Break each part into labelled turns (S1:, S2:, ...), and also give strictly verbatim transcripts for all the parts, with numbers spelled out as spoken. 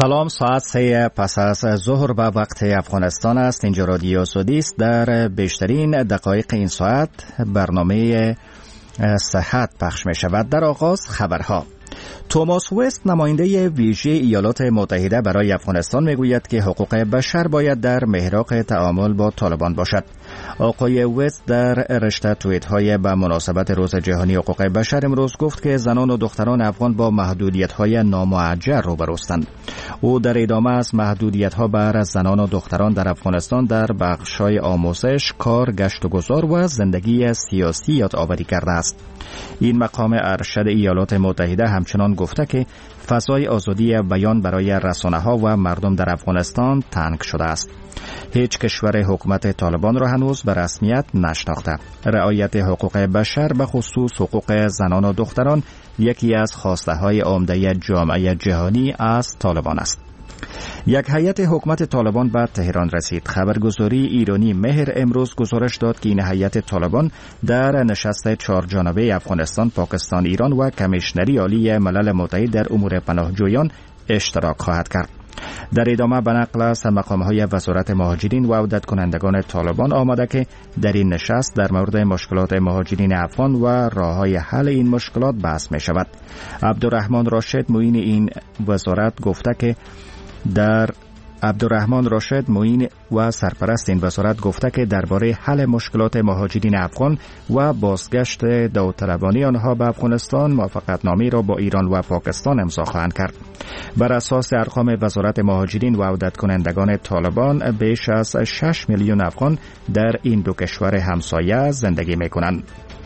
S1: سلام، ساعت سه پس از ظهر به وقت افغانستان است. اینجا رادیو سعودی است. در بیشترین دقایق این ساعت برنامه صحت پخش می شود. در آغاز خبرها. توماس وست، نماینده ویژه ایالات متحده برای افغانستان، میگوید که حقوق بشر باید در محراق تعامل با طالبان باشد. آقای وست در رشته توییت های به مناسبت روز جهانی حقوق بشر امروز گفت که زنان و دختران افغان با محدودیت های نامعجر روبروستند. او در ادامه از محدودیت ها بر زنان و دختران در افغانستان در بخش های آموزش، کار، گشت و گذار و زندگی سیاسی یادآوری کرده است. این مقام ارشد ایالات متحده همچنان گفته که فضای آزادی بیان برای رسانه‌ها و مردم در افغانستان تنگ شده است. هیچ کشور حکومت طالبان را هنوز به رسمیت نشناخته. رعایت حقوق بشر به خصوص حقوق زنان و دختران یکی از خواسته‌های عمده جامعه جهانی از طالبان است. یک هیئت حکومت طالبان به تهران رسید. خبرگزاری ایرانی مهر امروز گزارش داد که این هیئت طالبان در نشست چهار جانبه افغانستان، پاکستان، ایران و کمیشنری عالی ملل متحد در امور پناهجویان اشتراک خواهد کرد. در ادامه به نقل از مقام‌های وزارت مهاجرین و عودت کنندگان طالبان آمده که در این نشست در مورد مشکلات مهاجرین افغان و راه‌های حل این مشکلات بحث می شود. عبدالرحمن راشد، معین این وزارت، گفته که در عبدالرحمن راشد معین و سرپرست این وزارت گفته که درباره حل مشکلات مهاجرین افغان و بازگشت داوطلبانه آنها به افغانستان موافقتنامه را با ایران و پاکستان امضا خواهند کرد. بر اساس ارقام وزارت مهاجرین و عودت کنندگان طالبان، بیش از شش میلیون افغان در این دو کشور همسایه زندگی می‌کنند.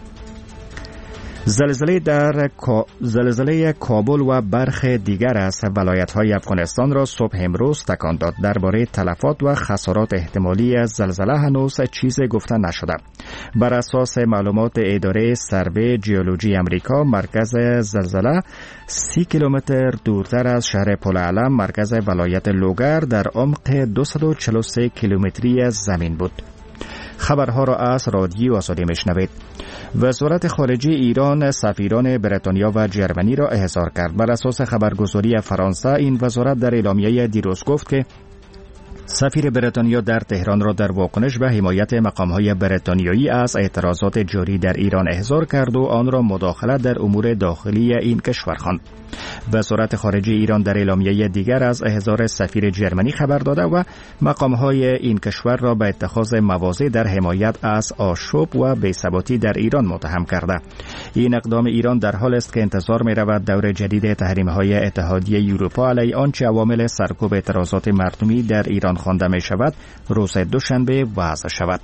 S1: زلزله در زلزله کابل و برخی دیگر از ولایت‌های افغانستان را صبح امروز تکان داد. درباره تلفات و خسارات احتمالی از زلزله هنوز چیزی گفته نشده. بر اساس معلومات اداره سروی جیولوژی امریکا، مرکز زلزله سی کیلومتر دورتر از شهر پلعلم، مرکز ولایت لوگر، در عمق دویست و چهل و سه کیلومتری از زمین بود. خبرها را از رادیو آزادی میشنوید. وزارت خارجه ایران سفیران بریتانیا و جرمنی را احضار کرد. بر اساس خبرگزاری فرانسه، این وزارت در اعلامیه دیروز گفت که سفیر بریتانیا در تهران را در واکنش به حمایت مقام‌های بریتانیایی از اعتراضات جاری در ایران احضار کرد و آن را مداخله در امور داخلی این کشور خواند. وزارت خارجه ایران در اعلامیه دیگر از احضار سفیر جرمنی خبر داده و مقام‌های این کشور را به اتخاذ مواضع در حمایت از آشوب و بی‌ثباتی در ایران متهم کرده. این اقدام ایران در حال است که انتظار می‌رود دور جدید تحریم‌های اتحادیه اروپا علیه آنچه عوامل سرکوب اعتراضات مردمی در ایران خوانده می‌شود روز دوشنبه وضع شود.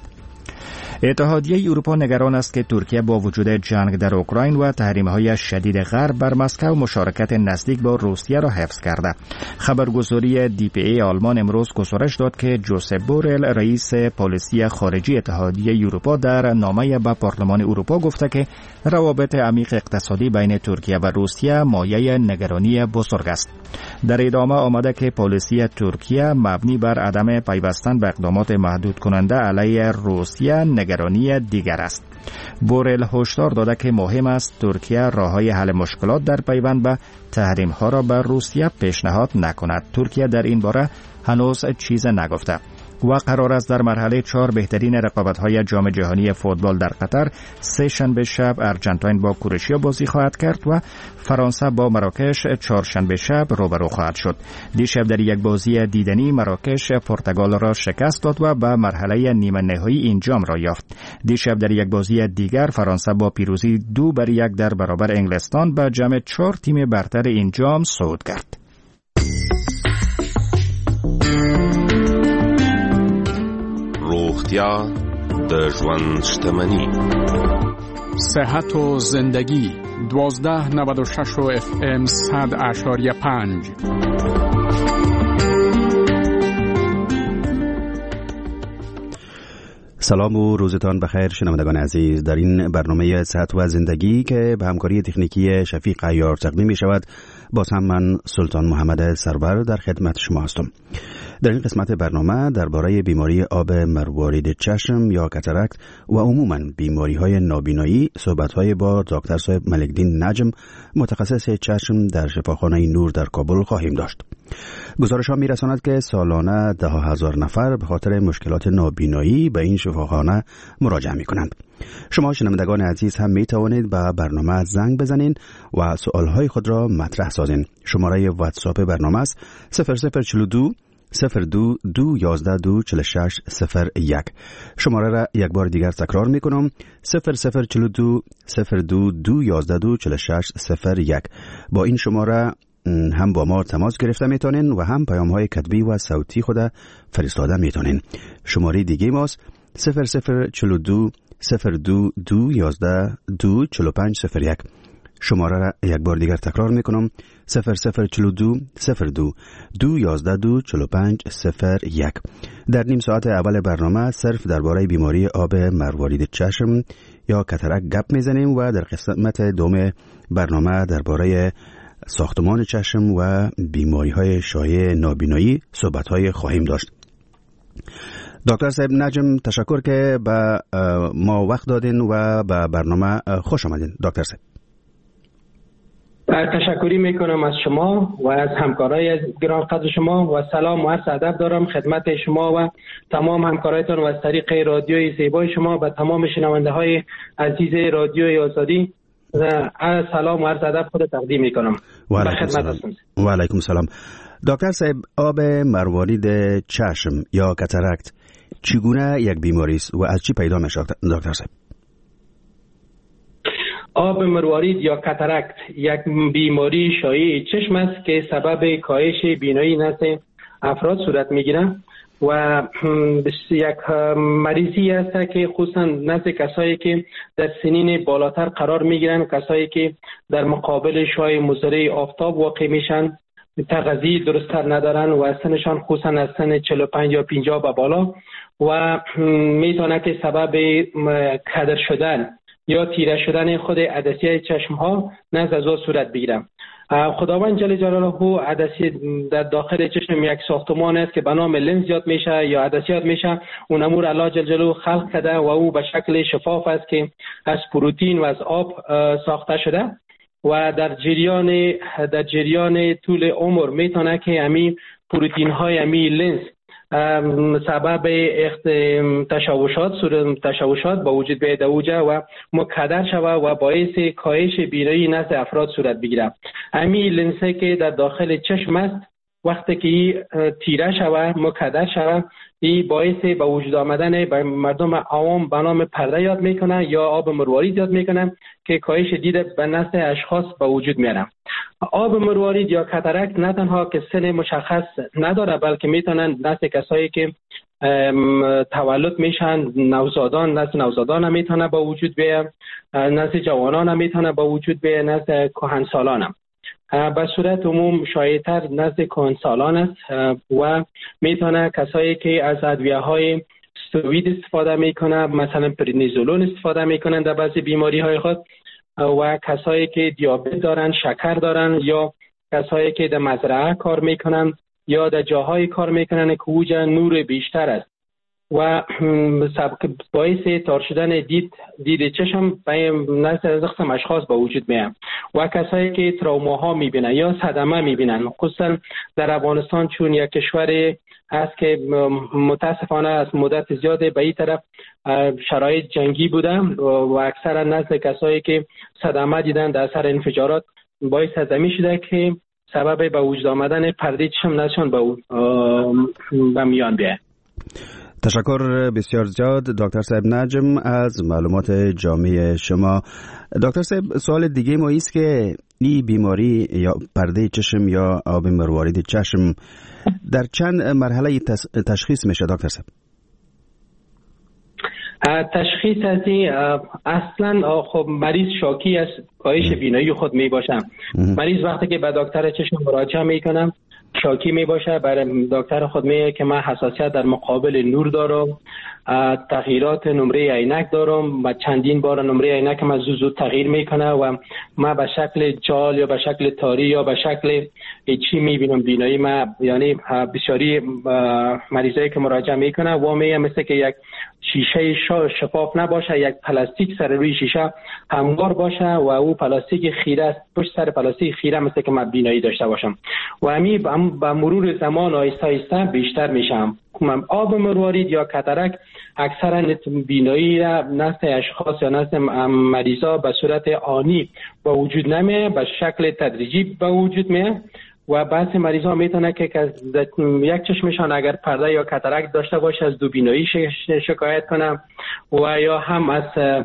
S1: اتحادیه اروپا نگران است که ترکیه با وجود جنگ در اوکراین و تحریم‌های شدید غرب بر مسکو مشارکت نزدیک با روسیه را حفظ کرده. خبرگزاری دی پی ای آلمان امروز گزارش داد که جوزپ بورل، رئیس پالیسی خارجی اتحادیه اروپا، در نامه به پارلمان اروپا گفته که روابط عمیق اقتصادی بین ترکیه و روسیه مایه نگرانی بزرگ است. در ادامه آمده که پالیسی ترکیه مبنی بر عدم پیوستن به اقدامات محدود کننده علیه روسیه نگرانی دیگر است. بورل هشدار داده که مهم است ترکیه راه‌های حل مشکلات در پیوند به تحریم‌ها را بر روسیه پیشنهاد نکند. ترکیه در این باره هنوز چیز نگفته و قرار است در مرحله چهار بهترین رقابت‌های جام جهانی فوتبال در قطر سه شنبه شب ارژانتین با کرواتیا بازی خواهد کرد و فرانسه با مراکش چهارشنبه شب روبرو خواهد شد. دیشب در یک بازی دیدنی مراکش پرتغال را شکست داد و به مرحله نیمه نهایی این جام را یافت. دیشب در یک بازی دیگر فرانسه با پیروزی دو بر یک در برابر انگلستان به جمع چهار تیم برتر این جام صعود کرد.
S2: روغتیا د ژوند شتمني.
S3: صحت و زندگی دوازده نود و شش و اف ام صد اشاریه پنج.
S4: سلام و روزتان بخیر شنوندگان عزیز. در این برنامه صحت و زندگی که به همکاری تکنیکی شفیق عیار تقدیم می شود، باز هم من سلطان محمد سرور در خدمت شما هستم. در این قسمت برنامه درباره بیماری آب مروارید چشم یا کاتاراکت و عموماً بیماری‌های نابینایی صحبت‌های با دکتر صاحب ملک‌دین نجم متخصص چشم در شفاخانه نور در کابل خواهیم داشت. گزارش‌ها می‌رساند که سالانه ده هزار نفر به خاطر مشکلات نابینایی به این شفاخانه مراجعه می‌کنند. شما شنوندگان عزیز هم می‌توانید به برنامه زنگ بزنید و سوال‌های خود را مطرح سازید. شماره واتساپ برنامه است صفر صفر چهل و دو صفر دو دو یازده دو چهل و شش صفر یک. شماره را یک بار دیگر تکرار میکنم صفر صفر چهل و دو صفر دو دو یازده دو چهل و شش صفر یک. با این شماره هم با ما تماس گرفته میتونین و هم پیام های کتبی و صوتی خود فرستاده میتونین. شماره دیگه ماست صفر صفر چهل و دو صفر دو دو یازده دو چهل و پنج صفر یک. شماره را یک بار دیگر تکرار میکنم صفر صفر چهل و دو صفر دو دو یازده دو چهل و پنج صفر یک. در نیم ساعت اول برنامه صرف درباره بیماری آب مروارید چشم یا کاتاراکت گپ میزنیم و در قسمت دوم برنامه درباره ساختمان چشم و بیماری های شایع نابینایی صحبت های خواهیم داشت. دکتر صاحب نجم تشکر که به ما وقت دادین و به برنامه خوش آمدین. دکتر صاحب
S5: تشکری میکنم از شما و از همکارای گران قدر شما و سلام و عرض ادب دارم خدمت شما و تمام همکارایتان و از طریق رادیوی زیبای شما به تمام شنونده های عزیز رادیوی آزادی از سلام و عرض ادب خود تقدیم میکنم.
S4: و علیکم سلام. و علیکم سلام. دکتر صاحب آب مروارید چشم یا کاتاراکت چگونه یک بیماری است و از چی پیدا میشه دکتر صاحب؟
S5: آب مروارید یا کاتاراکت یک بیماری شایع چشم است که سبب کاهش بینایی نزد افراد صورت میگیره و یک مریضی است که خصوصا نزد کسایی که در سنین بالاتر قرار میگیرن، کسایی که در مقابل شعاع مضر آفتاب واقع میشن، تغذیه درست‌تر ندارن و سنشان خصوصا از سن چهل و پنج یا پنجاه به بالا و میتونه که سبب کدر شدن یا تیره شدن خود عدسیه چشم ها نزد از صورت بگیرم. خداوند جل جلاله عدسیه در داخل چشم یک ساختمان است که به نام لنز یاد میشه یا عدسیه یاد میشه. اون امور الله جل جلاله خلق کرده و او به شکل شفاف است که از پروتئین و از آب ساخته شده و در جریان در جریان طول عمر میتونه که امی پروتئین های امی لنز سبب تشوشات تشوشات با وجود بیاید اوجه و مکدر شوه و باعث کاهش بینایی نزد افراد صورت بگیره. امی لنزه که در داخل چشم است وقتی که تیره شوه مکدر شوه این باعث به وجود آمدن به مردم عوام به نام پرده یاد میکنه یا آب مروارید یاد میکنه که کاهش دید به نزد اشخاص به وجود میاره. آب مروارید یا کاتاراکت نه تنها که سن مشخص نداره بلکه میتونن نزد کسایی که تولد میشن، نوزادان نزد نوزادان هم میتونه به وجود بیاد، نزد جوانان هم میتونه به وجود بیاد، نزد کهنسالان هم. به صورت عموم شایع‌تر نزد کهنسالان است و میتونه کسایی که از ادویه‌های استروئید استفاده میکنه مثلا پرنیزولون استفاده میکنن در بعضی بیماری‌های خود و کسایی که دیابت دارن، شکر دارن یا کسایی که در مزرعه کار میکنن یا در جاهای کار میکنن که اوج نور بیشتر است و باعث تار شدن دید دید چشم به نزد از قسم اشخاص به وجود میاد و کسایی که تروماها میبینن یا صدمه میبینن، خصوصا در افغانستان چون یک کشور است که متاسفانه از مدت زیاده به این طرف شرایط جنگی بوده و اکثرا نزد کسایی که صدمه دیدن در اثر انفجارات باعث از می شده که سبب به وجود آمدن پرده چشم نشان به به میان بیاد.
S4: تشکر بسیار زیاد دکتر صاحب نجم از معلومات جامع شما. دکتر صاحب سوال دیگه ما است که این بیماری یا پرده چشم یا آب مروارید چشم در چند مرحله تشخیص میشه دکتر صاحب؟
S5: تشخیص از این اصلا خب مریض شاکی از کاهش بینایی خود می باشم. مریض وقتی که به دکتر چشم مراجعه میکنم شاکی می باشه، برای دکتر خود میگه که من حساسیت در مقابل نور دارم، تغییرات نمره عینک دارم و چندین بار نمره عینک من زود زود تغییر میکنه و من به شکل جال یا به شکل تاری یا به شکل چی میبینم بینایی من. یعنی بسیاری مریضایی که مراجعه میکنه و میگه مثل که یک شیشه شفاف نباشه، یک پلاستیک سر روی شیشه هموار باشه و او پلاستیک خیره است، پشت سر پلاستیک خیره مثل که من بینایی داشته باشم و همین با مرور زمان آهسته آهسته بیشتر میشم. آب مروارید یا کاتاراکت اکثرا بینایی را نزد اشخاص یا نزد مریضا به صورت آنی با وجود نمیه، به شکل تدریجی به وجود میه و بعضی مریضا میتونه که یک چشمشان اگر پرده یا کاتاراکت داشته باشه از دو بینایی شکایت کنه و یا هم از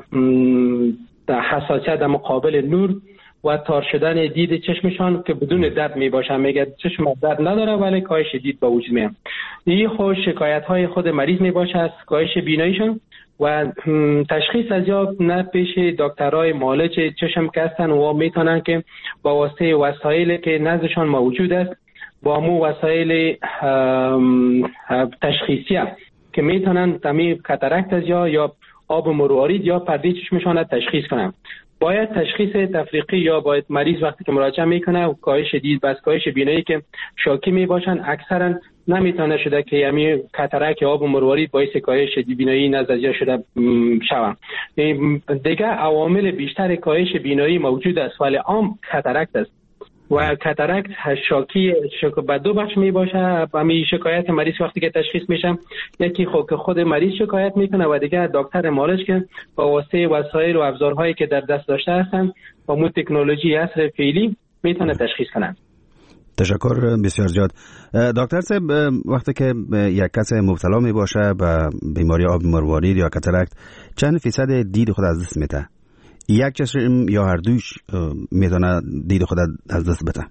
S5: حساسیت در مقابل نور و تار شدن دید چشمشان که بدون درد می باشه. میگه چشم درد نداره ولی کاهش دید به وجود میاد. این خود شکایت های خود مریض می باشه از کاهش بیناییشون و تشخیص از یا نه پیش دکترای معالج چشم که هستن و میتونن که با واسطه وسایلی که نزدشان موجود است با مو وسایل تشخیصی که میتونن تمی کاتاراکت از یا یا آب مروارید یا پرده چشمشان را تشخیص کنن. باید تشخیص تفریقی یا باید مریض وقتی که مراجعه میکنه و کاهش دید بس کاهش بینایی که شاکی میباشن اکثرا نمیتونه شده که یعنی کاتاراکت یا آب مروارید باعث کاهش بینایی نزدیک شده شوند. دیگه عوامل بیشتر کاهش بینایی موجود است ولی عام کاتاراکت است و کاتاراکت شاکی شک... به دو بخش می باشه. همین شکایت مریض وقتی که تشخیص میشه یکی خود که خود مریض شکایت میکنه و دیگه دکتر معالج که با واسطه وسایل و ابزارهایی که در دست داشته هستن با مو تکنولوژی عصر فعلی میتونه تشخیص کنن.
S4: تشکر بسیار زیاد. دکتر صاحب، وقتی که یک کس مبتلا می باشه به بیماری آب مروارید یا کاتاراکت چند فیصد دید خود از دست میده؟ یک چشم یا هر دوش میتونه دید خود از دست بده؟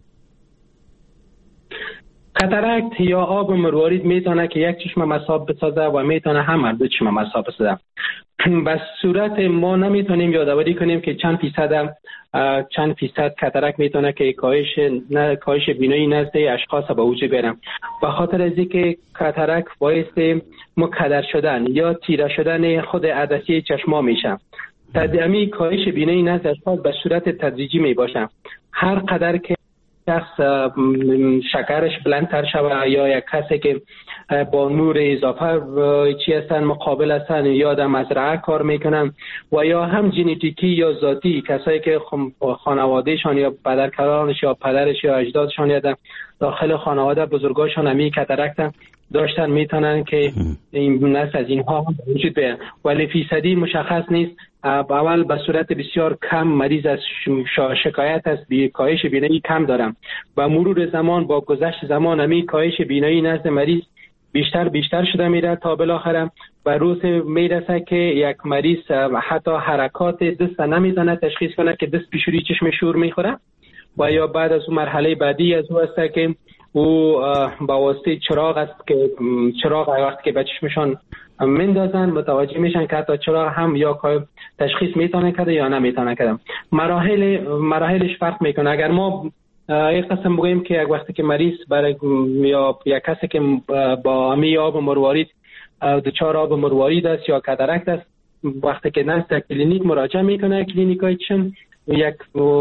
S5: کاتاراکت یا آب مروارید میتونه که یک چشم مصاب بسازه و میتونه هم هر دو چشم مصاب بسازه. به صورت ما نمیتونیم یادآوری کنیم که چند فیصد چند فیصد کاتاراکت میتونه که کاهش نه کاهش بینایی نزد اشخاص به وجود بیاره. به خاطر از اینکه کاتاراکت باعث مکدر شدن یا تیره شدن خود عدسی چشما میشه. تدامی کاهش بینایی نزد اشخاص به صورت تدریجی می باشه. هر قدر که شخص شکرش بلندتر شود یا یک کسی که با نور اضافه چی هستن مقابل هستن یا در مزرعه کار میکنن و یا هم ژنتیکی یا ذاتی کسایی که خانوادهشان یا پدرکلانش یا پدرش یا اجدادشان یا داخل خانواده بزرگاشان همی کاتاراکت داشتن میتونن که این نسل از اینها وجود بیان ولی فیصدی مشخص نیست. اول به صورت بسیار کم مریض از شکایت از کاهش بینایی کم دارم و مرور زمان با گذشت زمان همی کاهش بینایی نزد مریض بیشتر بیشتر شده میره تا بالاخره و روز میرسه که یک مریض حتی حرکات دست نمیتونه تشخیص کنه که دست پیشوری چشم شور میخوره و یا بعد از اون مرحله بعدی از او است که او با واسطه چراغ است که چراغ وقتی که به چشمشان مندازن متوجه میشن که حتی چراغ هم یا تشخیص میتونه کده یا نمیتونه کده. مراحل مراحلش فرق میکنه. اگر ما یک قسم بگوییم که یک وقتی که مریض برای یا یک کسی که با امی آب مروارید دچار آب مروارید است یا کاتاراکت است وقتی که نزد کلینیک مراجعه میکنه کلینیکای چشم یک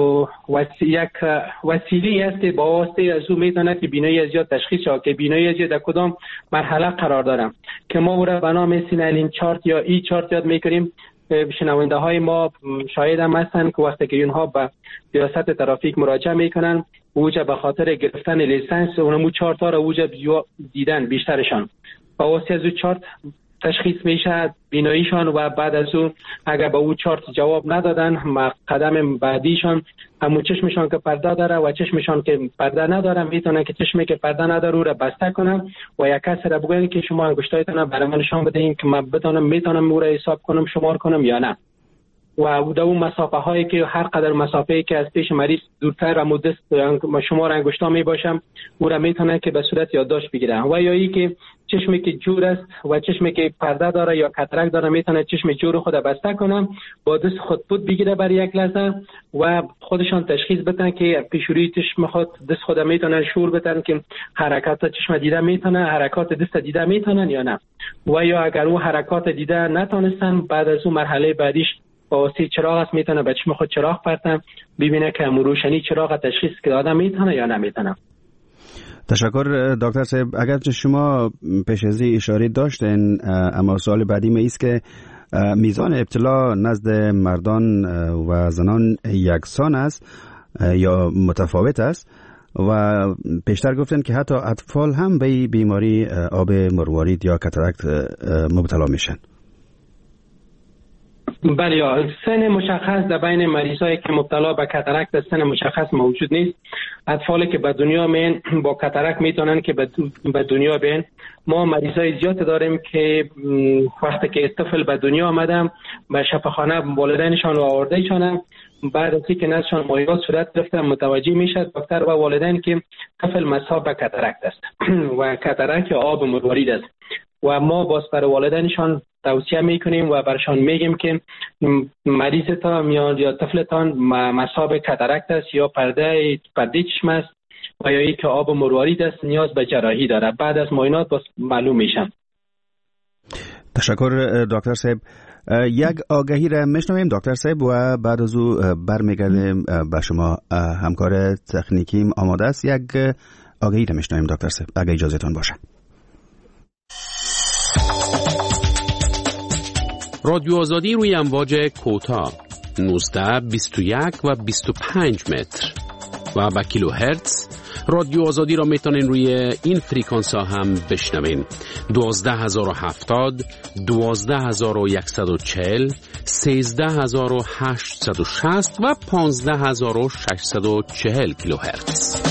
S5: یک وسیله است که با واسطه از او میتونه که بینایی از یا تشخیص شه که بینایی از یا در کدام مرحله قرار داره که ما او را به نام سینالین چارت یا ای چارت یاد میکنیم. شنونده های ما شاهد هم هستن که وقتی که اونها به ریاست ترافیک مراجعه میکنن اوجه به خاطر گرفتن لیسانس اونمو چارت ها را اوجه دیدن بیشترشان با واسطه از او چارت تشخیص میشه بیناییشان و بعد از اون اگر به او چارت جواب ندادن قدم بعدیشان همون چشمشان که پرده داره و چشمشان که پرده نداره میتونن که چشمی که پرده نداره او را بسته کنن و یک کسی را بگوین که شما انگشتایتون برای من نشان بدهین که من بتونم میتونم او را حساب کنم شمار کنم یا نه. و در اون مسافه هایی که هر قدر مسافه‌ای که از پیش مریض دورتر و مدت شمار انگشتا می باشم او را میتونه که به صورت یادداشت بگیره. و یا ای که چشمی که جور است و چشمی که پرده داره یا کاتاراکت داره میتونه چشم جور خود بسته کنه، با دست خود بود بگیره برای یک لحظه و خودشان تشخیص بدن که پیشوری چشم خود دست خود میتونن شور بدن که حرکات چشم دیده میتونه، حرکات دست دیده میتونن یا نه. و یا اگر او حرکات دیده نتونستن، بعد از اون مرحله بعدیش با واسطه چراغ است میتونه به چشم خود چراغ پرتن ببینه که روشنی چراغ تشخیص که آدم میتونه یا نمیتونه.
S4: تشکر دکتر صاحب. اگرچه شما پیش از این اشاره داشتین، اما سوال بعدی ما است که میزان ابتلا نزد مردان و زنان یکسان است یا متفاوت است و پیشتر گفتن که حتی اطفال هم به بیماری آب مروارید یا کاتاراکت مبتلا میشن.
S5: بله، سن مشخص در بین مریضایی که مبتلا به کاتاراکت سن مشخص موجود نیست. اطفالی که به دنیا میان با کاتاراکت میتونن که به دنیا بیان. ما مریضای زیاد داریم که وقتی که طفل به دنیا آمدن به شفاخانه والدینشان آوردهشان، بعد از اینکه نزدشان مایعات صورت گرفته متوجه میشه دکتر و والدین که طفل مصاب به کاتاراکت است و کاتاراکت آب مروارید است و ما باز برای والدینشان توصیه میکنیم و برشان میگیم که مریضتان یا طفلتان مصاب کاتاراکت است یا پرده پرده چشم است و یا اینکه آب مروارید است، نیاز به جراحی داره. بعد از معاینات باز معلوم میشن.
S4: تشکر دکتر صاحب. یک آگهی را میشنویم دکتر صاحب و بعد از او برمیگردیم به شما. همکار تکنیکیم آماده است. یک آگهی را میشنویم دکتر صاحب اگه اجازهتون باشه.
S6: رادیو آزادی روی امواج کوتاه نوزده، بیست و یک و بیست و پنج متر و با کیلو هرتز. رادیو آزادی را میتونین روی این فریکانس ها هم بشنوین: دوازده هزار و هفتاد، دوازده هزار و صد و چهل، سیزده هزار و هشتصد و شصت و پانزده هزار و ششصد و چهل کیلو هرتز.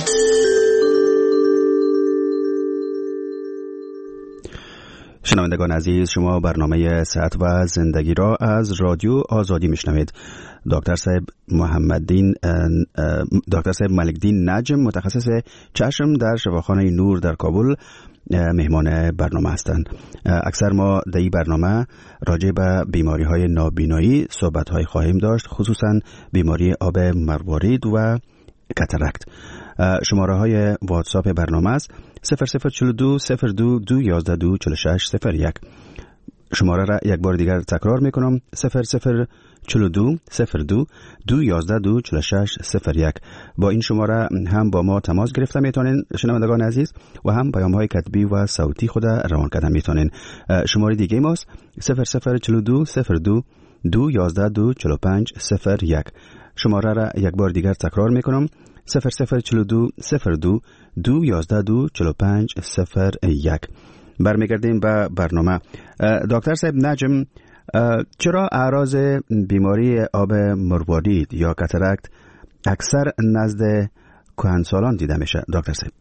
S4: شنوندگان عزیز، شما برنامه صحت و زندگی را از رادیو آزادی میشنوید. دکتر صاحب محمددین دکتر صاحب ملکدین نجم، متخصص چشم در شفاخانه نور در کابل، مهمان برنامه هستند. اکثر ما در این برنامه راجع به بیماری های نابینایی صحبت های خواهیم داشت، خصوصا بیماری آب مروارید و کاتاراکت. شماره های واتساپ برنامه است صفر صفر چهل و دو صفر دو دو یازده دو چهل و شش صفر یک. شماره را یک بار دیگر تکرار میکنم: صفر صفر چهل و دو صفر دو دو یازده دو چهل و شش صفر یک. با این شماره هم با ما تماس گرفته میتونین شنوندگان عزیز و هم پیام های کتبی و صوتی خود روان کردن میتونین. شماره دیگه ماست صفر صفر چهل و دو صفر دو دو یازده دو چهل و پنج صفر یک. شماره را یک بار دیگر تکرار میکنم: صفر صفر چهل و دو صفر دو دو یازده دو چهل و پنج صفر یک. برمیگردیم به برنامه. دکتر صاحب نجم، چرا اعراض بیماری آب مروارید یا کاتاراکت اکثر نزد کهنسالان دیده میشه دکتر صاحب؟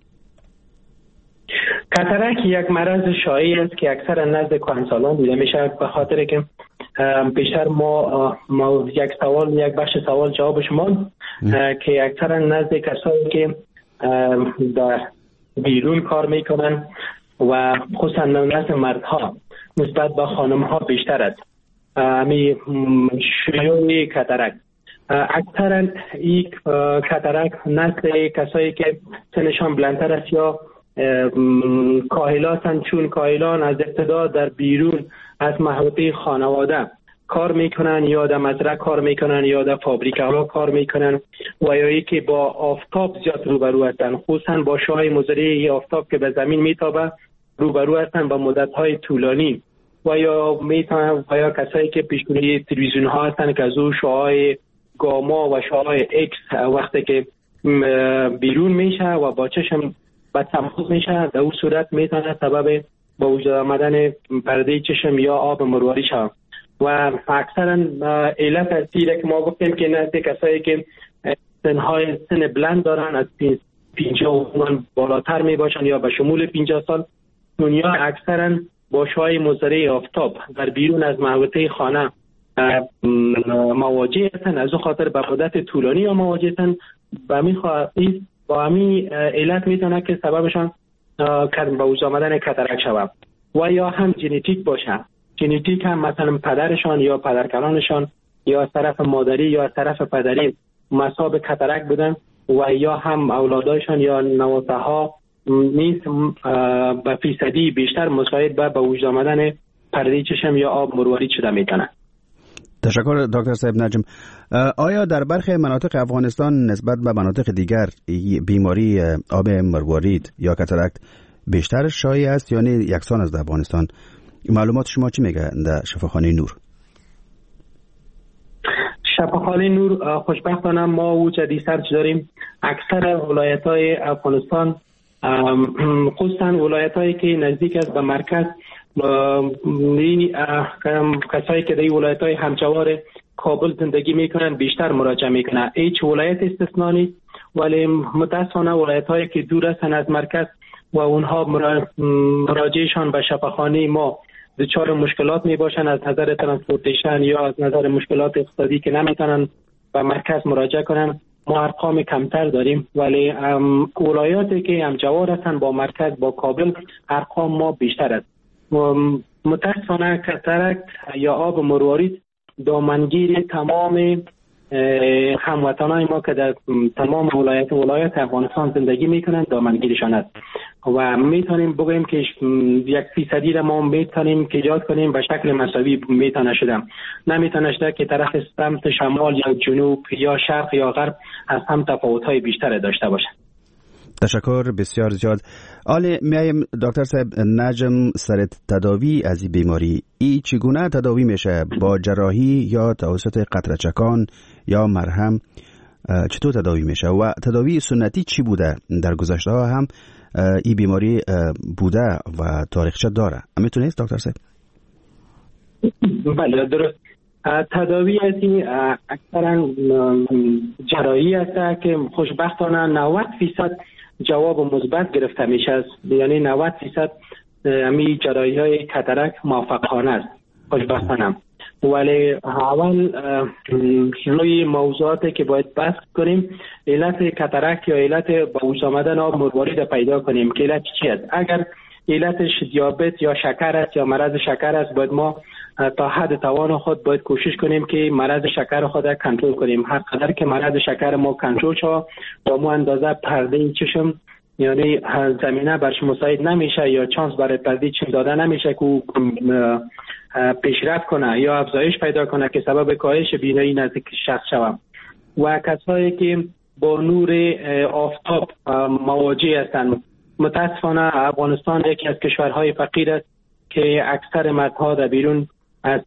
S5: کاتاراکت یک مرض شایع است که اکثر نزد کهنسالان دیده میشه، به خاطر که بیشتر ما, ما یک سوال یک بخش سوال جواب شما که اکثر نزد کسایی که در بیرون کار میکنن و خصوصا نزد مردها نسبت به خانمها بیشتر است. می شیوع کاتاراکت اکثرا این کاتاراکت نزد کسایی که سنشان بلندتر است یا کاهلان، چون کاهلان از ابتدا در بیرون از محوطه خانواده کار میکنن یا در مزرعه کار میکنن یا در فابریکه ها کار میکنن و یا ای که با آفتاب زیاد روبرو هستن، خصوصا با شعاع مضر آفتاب که به زمین میتابه روبرو هستن با مدت های طولانی و یا میتونن و یا کسایی که پیش روی تلویزیون ها هستن که از او شعاع گاما و شعاع اکس وقتی که بیرون میشه و با چشم به تماس میشه، در اون صورت میتونه سبب با وجود آمدن پرده چشم یا آب مروارید شود. و اکثرا علت اصلی که ما گفتیم که نزد کسایی که سنهای سن بلند دارن از پنجاه و بالاتر می باشن یا به شمول پنجاه سال، دنیا اکثرا با شعاع مضر آفتاب در بیرون از محوطه خانه مواجه هستند، از او خاطر به مدت طولانی یا مواجه هستند. با همین با همین علت میتونه که سببشان به وجود آمدن کاتاراکت شود. و یا هم ژنتیک باشه، ژنتیک هم مثلا پدرشان یا پدرکلانشان یا از طرف مادری یا از طرف پدری مصاب کاتاراکت بودن و یا هم اولادایشان یا نواسه ها نیست به فیصدی بیشتر مساعد به به وجود آمدن پرده چشم یا آب مروارید شده میکنه.
S4: تشکر دکتر صاحب نجم. آیا در برخی مناطق افغانستان نسبت به مناطق دیگر بیماری آب مروارید یا کاتاراکت بیشتر شایع است یا نه یکسان است در افغانستان؟ معلومات شما چی میگه در شفاخانه نور؟
S5: شفاخانه نور خوشبختانه ما او جدی سرچ داریم. اکثر ولایت‌های افغانستان خصوصا ولایت‌هایی که نزدیک است به مرکز، کسایی که در این ولایت‌های همجوار کابل زندگی میکنن بیشتر مراجعه میکنن. هیچ ولایت استثنا نیست، ولی متاسفانه ولایت‌هایی که دور هستند از مرکز و اونها مراجعهشان به شفاخانه ما دچار مشکلات می باشن از نظر ترانسپورتیشن یا از نظر مشکلات اقتصادی که نمیتونن به مرکز مراجعه کنن. ما ارقام کمتر داریم، ولی ولایاتی که همجوار هستن با مرکز با کابل ارقام ما بیشتر است. متاسفانه کاتاراکت یا آب مروارید دامنگیر تمام هموطنان ما که در تمام ولایت ولایت افغانستان زندگی میکنند دامنگیرشان است و میتونیم بگوییم که یک فیصدی را ما میتونیم که ایجاد کنیم به شکل مساوی میتونه شدم. نمیتونه شده که طرف سمت شمال یا جنوب یا شرق یا غرب از هم تفاوت‌های بیشتر داشته باشه.
S4: تشکر بسیار زیاد. آلی میایم دکتر صاحب نجم سر تداوی از این بیماری ای چگونه تداوی میشه؟ با جراحی یا توسط قطره چکان یا مرهم؟ چطور تداوی میشه و تداوی سنتی چی بوده؟ در گذشته ها هم این بیماری بوده و تاریخچه داره. میتونید دکتر صاحب؟
S5: بله درست. تداوی از این اکثرا جراحی است که خوشبختانه نود درصد جواب مثبت گرفته میشه، یعنی نود درصد همین جراحی های کاتاراکت موفقانه است خوشبختانه. ولی اول روی موضوعاتی که باید بحث کنیم علت کاتاراکت یا علت به وجود آمدن آب مروارید پیدا کنیم که علت چی است. اگر علتش دیابت یا شکر است یا مرض شکر است، باید ما تا حد توان خود باید کوشش کنیم که مرض شکر خود را کنترل کنیم. هر قدر که مرض شکر ما کنترل شود با ما اندازه پرده چشم یعنی زمینه برش مساعد نمیشه یا چانس برای پرده چشم داده نمیشه که پیشرفت کنه یا افزایش پیدا کنه که سبب کاهش بینایی نزدیک شخص شود. و کسایی که با نور آفتاب مواجه هستند، متاسفانه افغانستان یکی از کشورهای فقیر است که اکثر مردها در بیرون از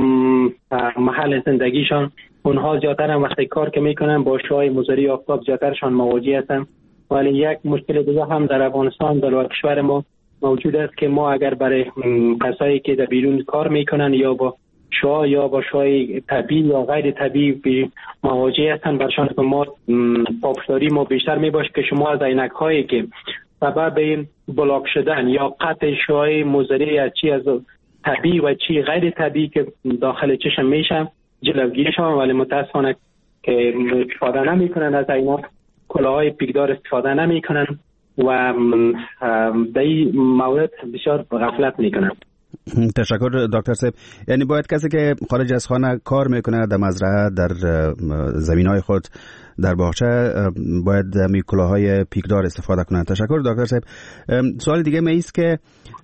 S5: محل زندگیشان اونها زیادتر هم وقتی کار که میکنن با شعاع مضری آفتاب زیادترشان مواجه هستن. ولی یک مشکل دیگه هم در افغانستان در کشور ما موجود است که ما اگر برای کسایی که در بیرون کار میکنن یا با شعاع یا با شعاع طبیعی یا غیر طبیعی مواجه هستن برشان که ما پافشاری ما بیشتر میباشه که شما از عینک هایی که سبب بلاک شدن یا قطع شعاع مضری از چی از طبیعی و چی غیر طبیعی که داخل چشم میشن جلوگیری شون، ولی متاسفانه که استفاده نمیکنن از عینک، کلاهای پیکدار استفاده نمیکنن و در این مورد بسیار غفلت میکنن.
S4: تشکر دکتر صاحب. یعنی باید کسی که خارج از خانه کار میکنه در مزرعه در زمینهای خود در باغچه باید می کلاهای پیکدار استفاده کنند. تشکر دکتر صاحب. سوال دیگه می است که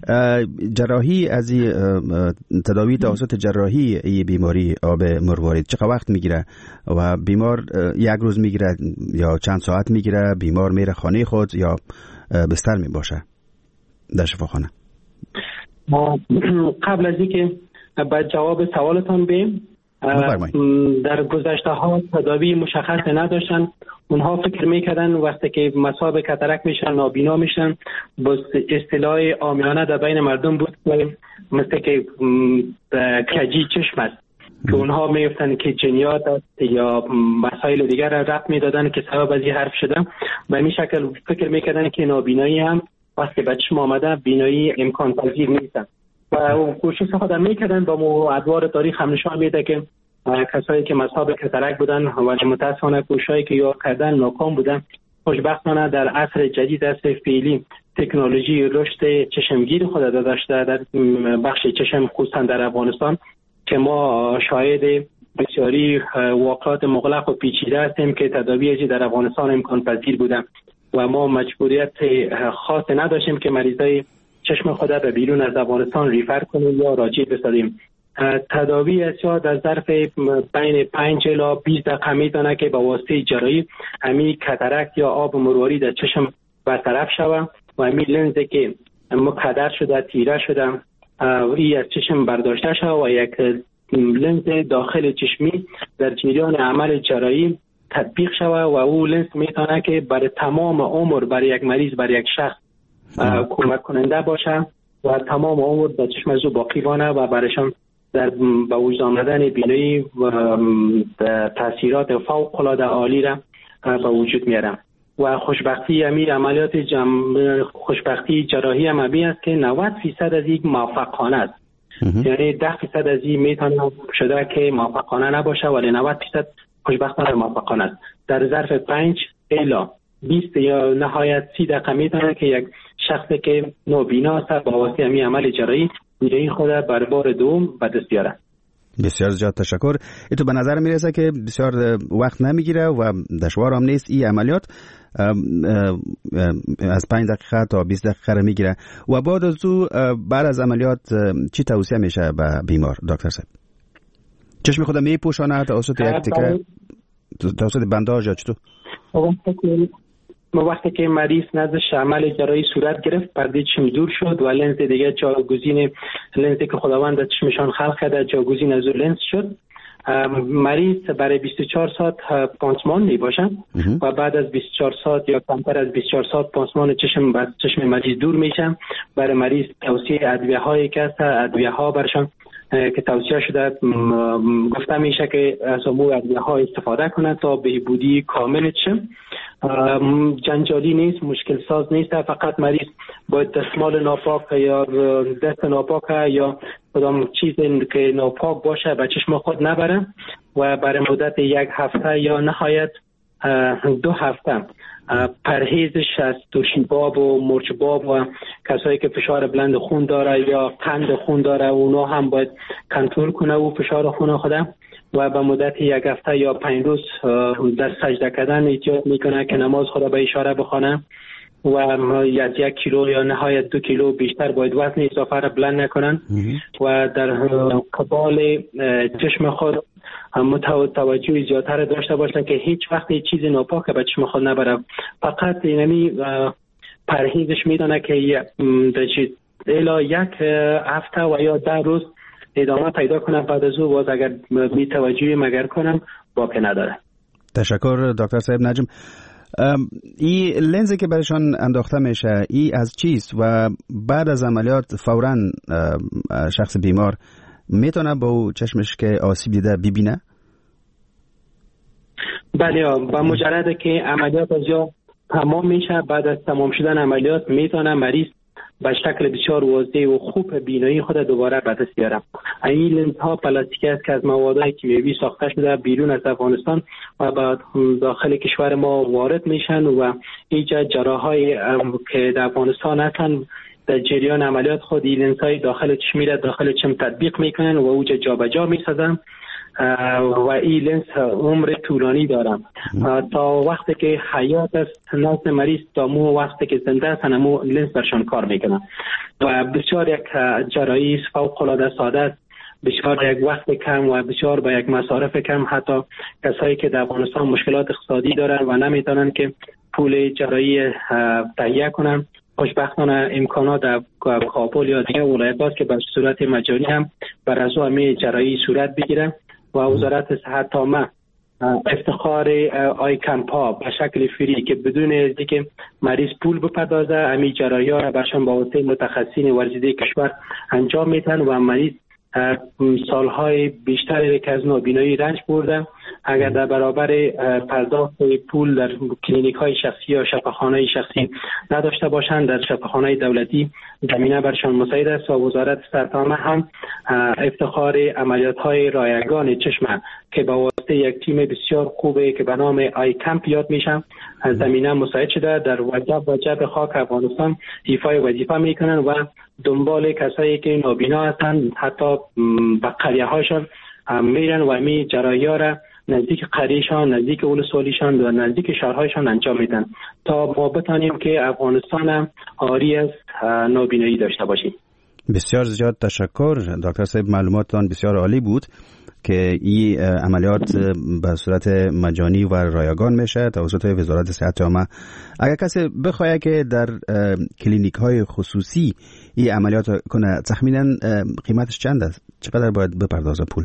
S4: جراحی از تداوی توسط جراحی این بیماری آب مروارید چقدر وقت میگیره و بیمار یک روز میگیره یا چند ساعت میگیره؟ بیمار میره خانه خود یا بستر می باشه در شفاخانه؟
S5: قبل از اینکه به جواب سوالتان بیم، در گذشته ها تداوی مشخص نداشتن. اونها فکر میکردن وقتی که مصاب کاتاراکت میشن نابینا میشن، با اصطلاح عامیانه در بین مردم بود مثل که کجی چشم است که اونها میفتن که جنیات است یا مسائل دیگر را رفت میدادن که سبب از این حرف شده. به این شکل فکر میکردن که نابینایی هم وقتی به چشم آمده بینایی امکان پذیر نیست و کوشش خود میکردن. با مو ادوار تاریخ هم نشان میده که کسایی که مصاب کاتاراکت بودن ولی متاسفانه کوششی که یا کردن ناکام بودن. خوشبختانه در عصر جدید عصر فعلی تکنولوژی رشد چشمگیر خود داشته در بخش چشم، خصوصا در افغانستان که ما شاهد بسیاری واقعات مغلق و پیچیده هستیم که تداوی در افغانستان امکان پذیر بوده و ما مجبوریت خاص نداشتیم که مریضای چشم خود به بیرون از افغانستان ریفر کنیم یا راجع بسازیم. تداوی اسیا در ظرف بین پنج الی بیست دقیقه میتونه که با واسطه جراحی همین کاتاراکت یا آب مروارید در چشم برطرف شود و همین لنز که مکدر شده، تیره شده، ای از چشم برداشته شود و یک لنز داخل چشمی در جریان عمل جراحی تطبیق شود و او لنز میتونه که برای تمام عمر برای یک مریض، برای یک شخص کمک کننده باشه و تمام عمر در چشم از او باقی مانه و برایشان در به وجود آمدن بینایی و تاثیرات فوق العاده عالی را به وجود میاره. و خوشبختی همین عملیات جم... خوشبختی جراحی هم همین است که نود درصد از این موفقانه است. یعنی ده درصد از این میتونه شده که موفقانه نباشه ولی نود درصد خوشبختانه موفقانه است. در ظرف پنج الی بیست یا نهایت سی دقیقه میتونه که یک شخصی که نابینا است با واسطه همین عمل جراحی بینایی خود بر بار دوم به دست بیاره.
S4: بسیار زیاد تشکر. ای تو به نظر میرسه که بسیار وقت نمیگیره و دشوار هم نیست این عملیات، از پنج دقیقه تا بیست دقیقه را میگیره. و بعد از او بعد از عملیات چی توصیه میشه به بیمار دکتر صاحب؟ چشم خود میپوشانه توسط یک تکه توسط بنداژ یا چطور؟
S5: ما وقتی که مریض نزدش عمل جراحی صورت گرفت، پرده چشم دور شد و لنز دیگه جاگزین لنزی که خداوند از چشمشان خلق کرده جاگزین از لنز شد. مریض برای بیست و چهار ساعت پانسمان می باشن و بعد از بیست و چهار ساعت یا کمتر از بیست و چهار ساعت پانسمان چشم از چشم مریض دور میشن. برای مریض توصیه ادویه هایی که هست، ادویه ها برشان که توصیه شده گفته میشه که از امور ادویه ها استفاده کنند تا بهبودی کامل چشم. جنجالی نیست، مشکل ساز نیست، فقط مریض باید دستمال ناپاک یا دست ناپاک یا کدام چیز که ناپاک باشه به چشم خود نبره و برای مدت یک هفته یا نهایت دو هفته پرهیزش از دوشیباب و مرچباب و کسایی که فشار بلند خون داره یا قند خون داره اونا هم باید کنترل کنه و فشار خون خودم و به مدت یک هفته یا پنج روز در سجده کردن احتیاط میکنه که نماز خود به اشاره بخونه و از یک کیلو یا نهایت دو کیلو بیشتر باید وزن اضافه را بلند نکنن و در قبال چشم خود متوجه زیادتر داشته باشن که هیچ وقت چیز ناپاک به چشم خود نبره. فقط اینمی پرهیزش میدونه که الی یک هفته و یا ده روز ادامه پیدا کنم، بعد از او باز اگر بی توجهی مگر کنم باقی نداره.
S4: تشکر دکتر صاحب نجم. این لنزی که برایشان انداخته میشه ای از چیست و بعد از عملیات فوراً شخص بیمار میتونه با چشمش که آسیب دیده ببینه؟
S5: بله، با مجرد که عملیات از جا تمام میشه، بعد از تمام شدن عملیات میتونه مریض به شکل بسیار واضح و خوب بینایی خود دوباره به دست بیاره. این لنز ها پلاستیکی است که از مواد کیمیایی ساخته شده بیرون از افغانستان و بعد داخل کشور ما وارد میشن و اینجا جراحای که در افغانستان هستن در جریان عملیات خود این لنز های داخل چشمی را داخل چشم تطبیق میکنن و اوجا جابجا میسازن و این لنز عمر طولانی دارم تا وقتی که حیات است ناس مریض تا مو وقتی که زنده است همو لنز برشان کار میکنن و بسیار یک جراحی فوق العاده ساده است، بسیار یک وقت کم و بسیار با یک مصارف کم. حتی کسایی که در افغانستان مشکلات اقتصادی دارن و نمیتونن که پول جراحی تهیه کنن، خوشبختانه امکانات در کابل یا دیگر ولایات که به صورت مجانی هم بر از همه جراحی صورت بگیره و وزارت صحت تا ما افتخار آی کمپا به شکل فری که بدون اینکه مریض پول بپردازه همین جراحی ها را برشان با واسطه متخصصین ورزیده کشور انجام میتن و مریض سالهای بیشتری که از نابینایی رنج برده اگر در برابر پرداخت پول در کلینیک های شخصی یا شفاخانه شخصی نداشته باشند، در شفاخانه دولتی زمینه برشان مساعد است و وزارت سرطان هم افتخار عملیات های رایگان چشم که با واسطه یک تیم بسیار خوبه که به نام آی کمپ یاد میشن از زمینه مساعد شده در وجب وجب خاک افغانستان ایفای وظیفه میکنن و دنبال کسایی که نابینا هستند حتی به قریه هاشون میرن و می جراحی را نزدیک قریهشان، نزدیک ولسوالیشان و نزدیک شهرهایشان انجام میدن تا ما بتانیم که افغانستان هم آری از نابینایی داشته باشیم.
S4: بسیار زیاد تشکر دکتر صاحب، معلوماتتان بسیار عالی بود که این عملیات به صورت مجانی و رایگان میشه توسط وزارت صحت عامه. اگر کسی بخواد که در کلینیک های خصوصی این عملیات کنه تخمینا قیمتش چند است؟ چقدر باید بپردازه پول؟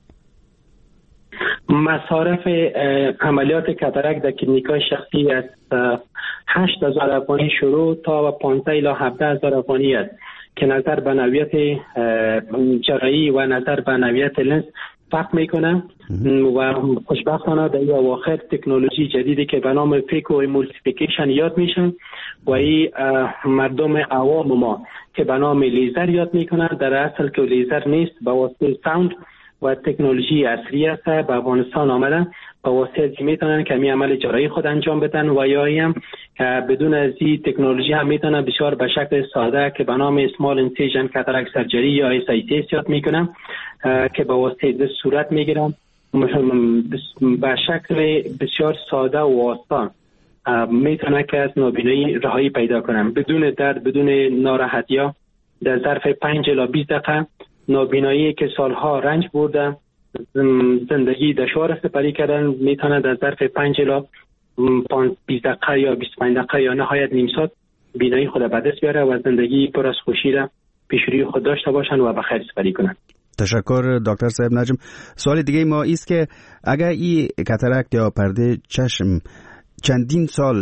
S5: مصارف عملیات کاتاراکت در کلینیک های شخصی از هشت هزار افغانی شروع تا پانزده الی هفده هزار افغانی است که نظر به نوعیت جراحی و نظر به نوعیت لنز فرق میکنه و خوشبختانه در این اواخر تکنولوژی جدیدی که به نام فیکو ایمولسیفیکیشن یاد میشن و این مردم عوام ما که به نام لیزر یاد میکنن، در اصل که لیزر نیست، با واسطه ساوند و تکنولوژی اصلی است به افغانستان آمده با واسطه از میتونن که می عمل جراحی خود انجام بدن و یا هم بدون از این تکنولوژی هم میتونن بسیار به شکل ساده که به نام اسمال انسیژن کاتاراکت سرجری یا اس آی تی یاد میکنن که با واسطه دست صورت میگیرن به شکل بسیار ساده و آسان میتونن که از نابینایی رهایی پیدا کنن بدون درد، بدون ناراحتی ها. در ظرف پنج الی بیست دقیقه نابینایی که سالها رنج برده زندگی دشوار سپری کردن میتونه در ظرف پنج الی بیست دقیقه یا بیست و پنج دقیقه یا نهایت نیم ساعت بینایی خود به دست بیاره و زندگی پر از خوشی را پیش روی خود داشته باشن و به خیر سپری کنن.
S4: تشکر دکتر صاحب نجم. سوال دیگه ما است که اگر این کاتاراکت یا پرده چشم چندین سال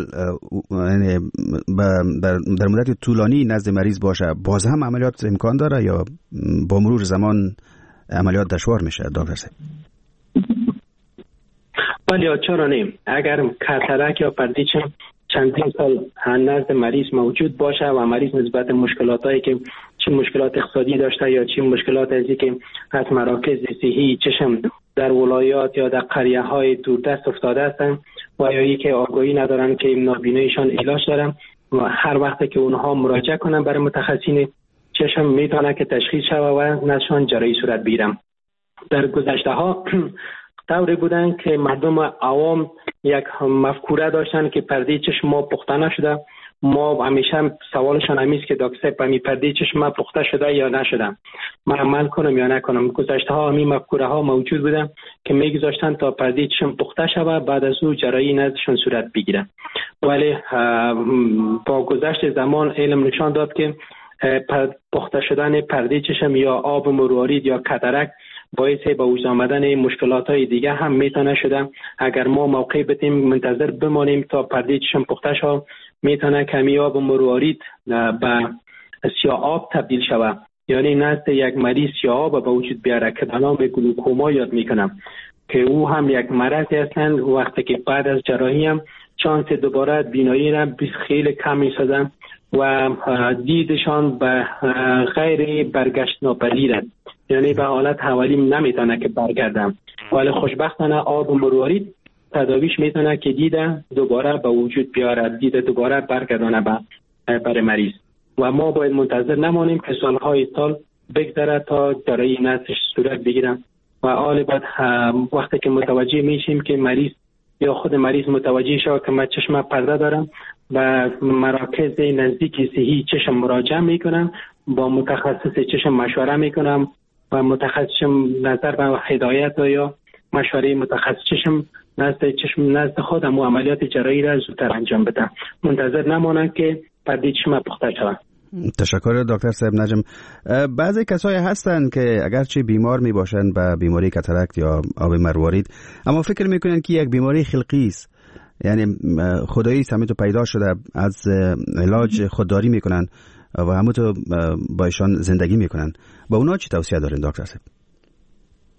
S4: در, در مدت طولانی نزد مریض باشه باز هم عملیات امکان داره یا با مرور زمان عملیات دشوار میشه دکتر صاحب؟
S5: ولی چرا نه؟ اگر کاتاراکت یا پرده چشم چندین سال نزد مریض موجود باشه و مریض نسبت مشکلاتایی که چه مشکلات اقتصادی داشته یا چه مشکلات ازی که از مراکز صحی چشم در ولایات یا در قریه های دوردست افتاده هستن و یا ای که آگاهی ندارن که نابیناییشان علاج دارن و هر وقت که اونها مراجعه کنن برای متخصصین چشم میتونه که تشخیص شوه و نشان جراحی صورت بگیرن. در گذشته ها طوری بودن که مردم عوام یک مفکوره داشتن که پرده چشم ما پخته نشده. ما همیشه سوالشان همیست که دکتر صاحب می پرده چشم ما پخته شده یا نشده، من عمل کنم یا نکنم. گذشته ها همین مفکوره ها موجود بودن که میگذاشتن تا پرده چشم پخته شود بعد از او جراحی نزدشون صورت بگیره. ولی با گذشت زمان علم نشان داد که پخته شدن پرده چشم یا آب مروارید یا کاتاراکت باعث به وجود آمدن مشکلات های دیگه هم میتونه شده. اگر ما موقع بدیم منتظر بمانیم تا پرده چشم پخته شود میتونه کمی آب مروارید به سیاه آب تبدیل شود، یعنی نزد یک مریض سیاه آب به وجود بیاره که به نام گلوکوما یاد میکنم که او هم یک مرضی هستند. وقتی که بعد از جراحی هم چانس دوباره بینایی را خیلی کم میسازن و دیدشان به غیر برگشت ناپذیر است، یعنی به حالت اولی نمیتونه که برگردم. ولی خوشبختانه آب مروارید تداویش میتونه که دیده دوباره به وجود بیاره، دیده دوباره برگردانه برای مریض و ما باید منتظر نمانیم که سالهای سال بگذره تا جراحی نزدش صورت بگیرم و حال بعد وقتی که متوجه میشیم که مریض یا خود مریض متوجه شد که من چشم پرده دارم و مراکز نزدیک صحی چشم مراجعه میکنم، با متخصص چشم مشوره میکنم و متخصص نظر به هدایت یا مشوره متخصص چشم نزد چشم نزد خودم و عملیات جراحی را زودتر انجام بدم، منتظر نمانم که پرده چشم پخته شود.
S4: تشکر دکتر صاحب نجم. بعضی کسایی هستن که اگرچه بیمار می باشن به بیماری کاتاراکت یا آب مروارید اما فکر میکنن که یک بیماری خلقی است، یعنی خدایی سمیتو پیدا شده، از علاج خودداری میکنن و همونطور با ایشان زندگی میکنن. با اونا چی توصیه دارین دکتر صاحب؟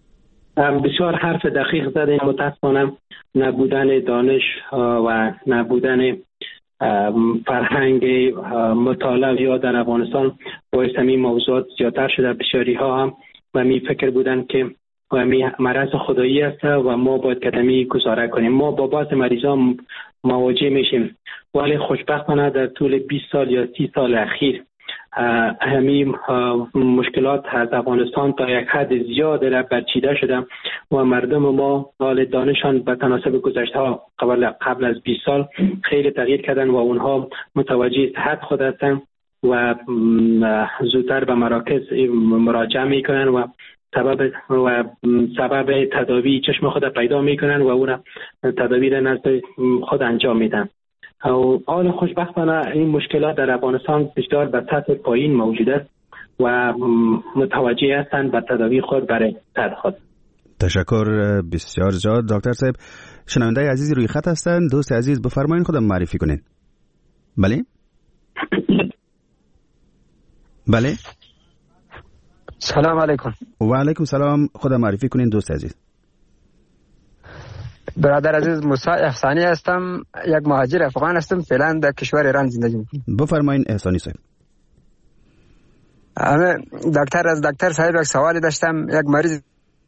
S5: بسیار حرف دقیق زدیم. متاسفانه نبودن دانش و نبودن فرهنگ مطالعه یا در افغانستان باعث همین موضوعات زیادتر شده. بسیاری ها هم و می فکر بودن که می مرض خدایی است و ما باید کدمی گزاره کنیم. ما با بعض مریضان مواجه میشیم، ولی خوشبختانه در طول بیست سال یا سی سال اخیر همین مشکلات از افغانستان تا یک حد زیاد را برچیده شده و مردم ما حال دانشان به تناسب گذشته ها قبل قبل از بیست سال خیلی تغییر کردن و اونها متوجه صحت خود هستند و زودتر به مراکز مراجعه میکنن و سبب و سبب تداوی چشم خود پیدا میکنن و اون تداوی را نزد خود انجام میدن. و حال خوشبختانه این مشکلات در افغانستان بسیار به سطح پایین موجود است و متوجه هستند به تداوی خود برای صحت خود.
S4: تشکر بسیار زیاد دکتر صاحب. شنونده عزیزی روی خط هستند. دوست عزیز بفرمایید خودم معرفی کنین. بله بله
S7: سلام علیکم.
S4: و علیکم سلام. خودم معرفی کنین دوست عزیز.
S7: برادر عزیز موسی احسانی هستم، یک مهاجر افغان هستم، فعلا در کشور ایران زندگی میکنم.
S4: بفرمایین احسانی صاحب.
S7: همه دکتر از دکتر صاحب یک سوالی داشتم. یک مریض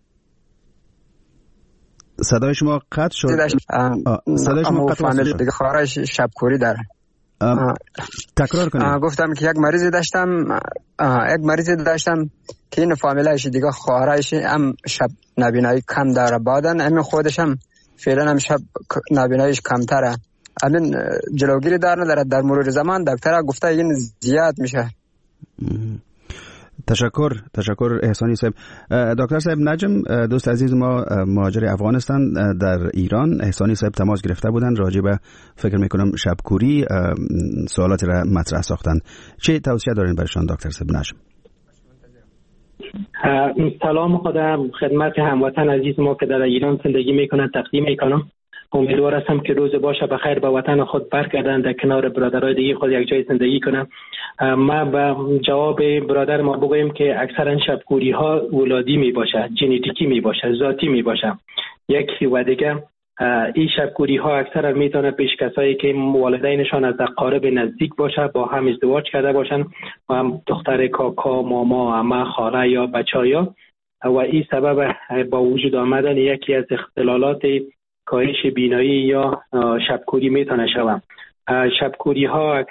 S4: صدای شما قطع شد. صدای شما قطع شد.
S7: دیگه خارش شبکوری داره.
S4: تکرار کنید.
S7: گفتم که یک مریضی داشتم یک مریضی داشتم که این فامیلایش دیگه خواهرایش هم شب نبینایی کم داره، بعدن همین خودش هم فعلا هم شب نبیناییش کمتره. همین جلوگیری داره نداره. در مرور زمان دکتر گفته این زیاد میشه.
S4: تشکر تشکر احسانی صاحب. دکتر صاحب نجم دوست عزیز ما مهاجر افغانستان در ایران، احسانی صاحب تماس گرفته بودن راجع به فکر میکنم شبکوری سوالات را مطرح ساختن. چه توصیه دارین برشان دکتر صاحب نجم؟
S5: سلام خودم خدمت هموطن عزیز ما که در ایران زندگی میکنن تقدیم میکنم. امیدوار هستم که روز باشه بخیر به وطن خود برگردن، در کنار برادرای دیگه خود یک جای زندگی کنم. ما به جواب برادر ما بگویم که اکثرا شبکوری ها ولادی می باشه، ژنتیکی می باشه، ذاتی می باشه. یکی و دیگه این شبکوری ها اکثرا میتونه پیش کسایی که والدینشان از اقارب نزدیک باشه، با هم ازدواج کرده باشن و هم دختر کاکا، ماما، عمه، خاله یا بچه‌ها، و این سبب با وجود آمدن یکی از اختلالات کاهش بینایی یا شبکوری میتونه شود. شبکوری ها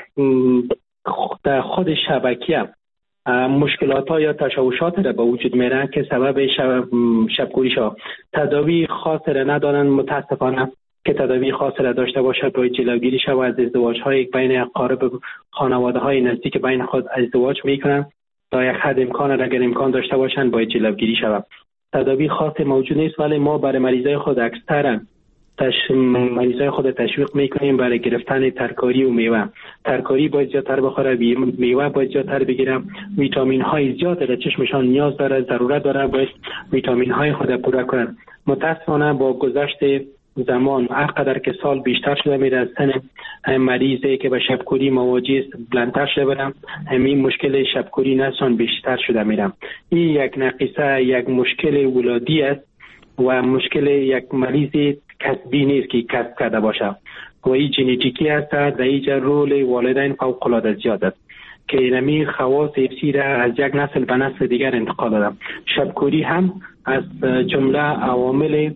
S5: در خود شبکیه مشکلات ها یا تشوشات را به وجود میرن که سبب شب شبکوری شود. تداوی خاص را ندارن متاسفانه. که تداوی خاص را داشته باشه باید جلوگیری شود از ازدواج های بین اقارب خانواده های نزدیک بین خود ازدواج میکنن. تا یک حد امکان را اگر امکان داشته باشن باید جلوگیری شود. تداوی خاص موجود نیست، ولی ما برای مریضای خود اکثرا تش... مریضای خود تشویق میکنیم برای گرفتن ترکاری و میوه. ترکاری باید زیادتر بخوره، میوه باید زیادتر بگیرم. ویتامین های زیاد را چشمشان نیاز داره، ضرورت داره، باید ویتامین های خود پوره کنن. متاسفانه با گذشت زمان هر قدر که سال بیشتر شده میره، سن مریضی که به شبکوری مواجه است بلندتر شده برم، همین مشکل شبکوری نسان بیشتر شده میرم. این یک نقیصه، یک مشکل ولادی است و مشکل یک مریض کسبی نیست که کسب کرده باشه و این ژنتیکی است. در اینجا رول والدین فوق العاده زیاد است که اینمی خواص افسی را از یک نسل به نسل دیگر انتقال دادم. شبکوری هم از جمله عوامل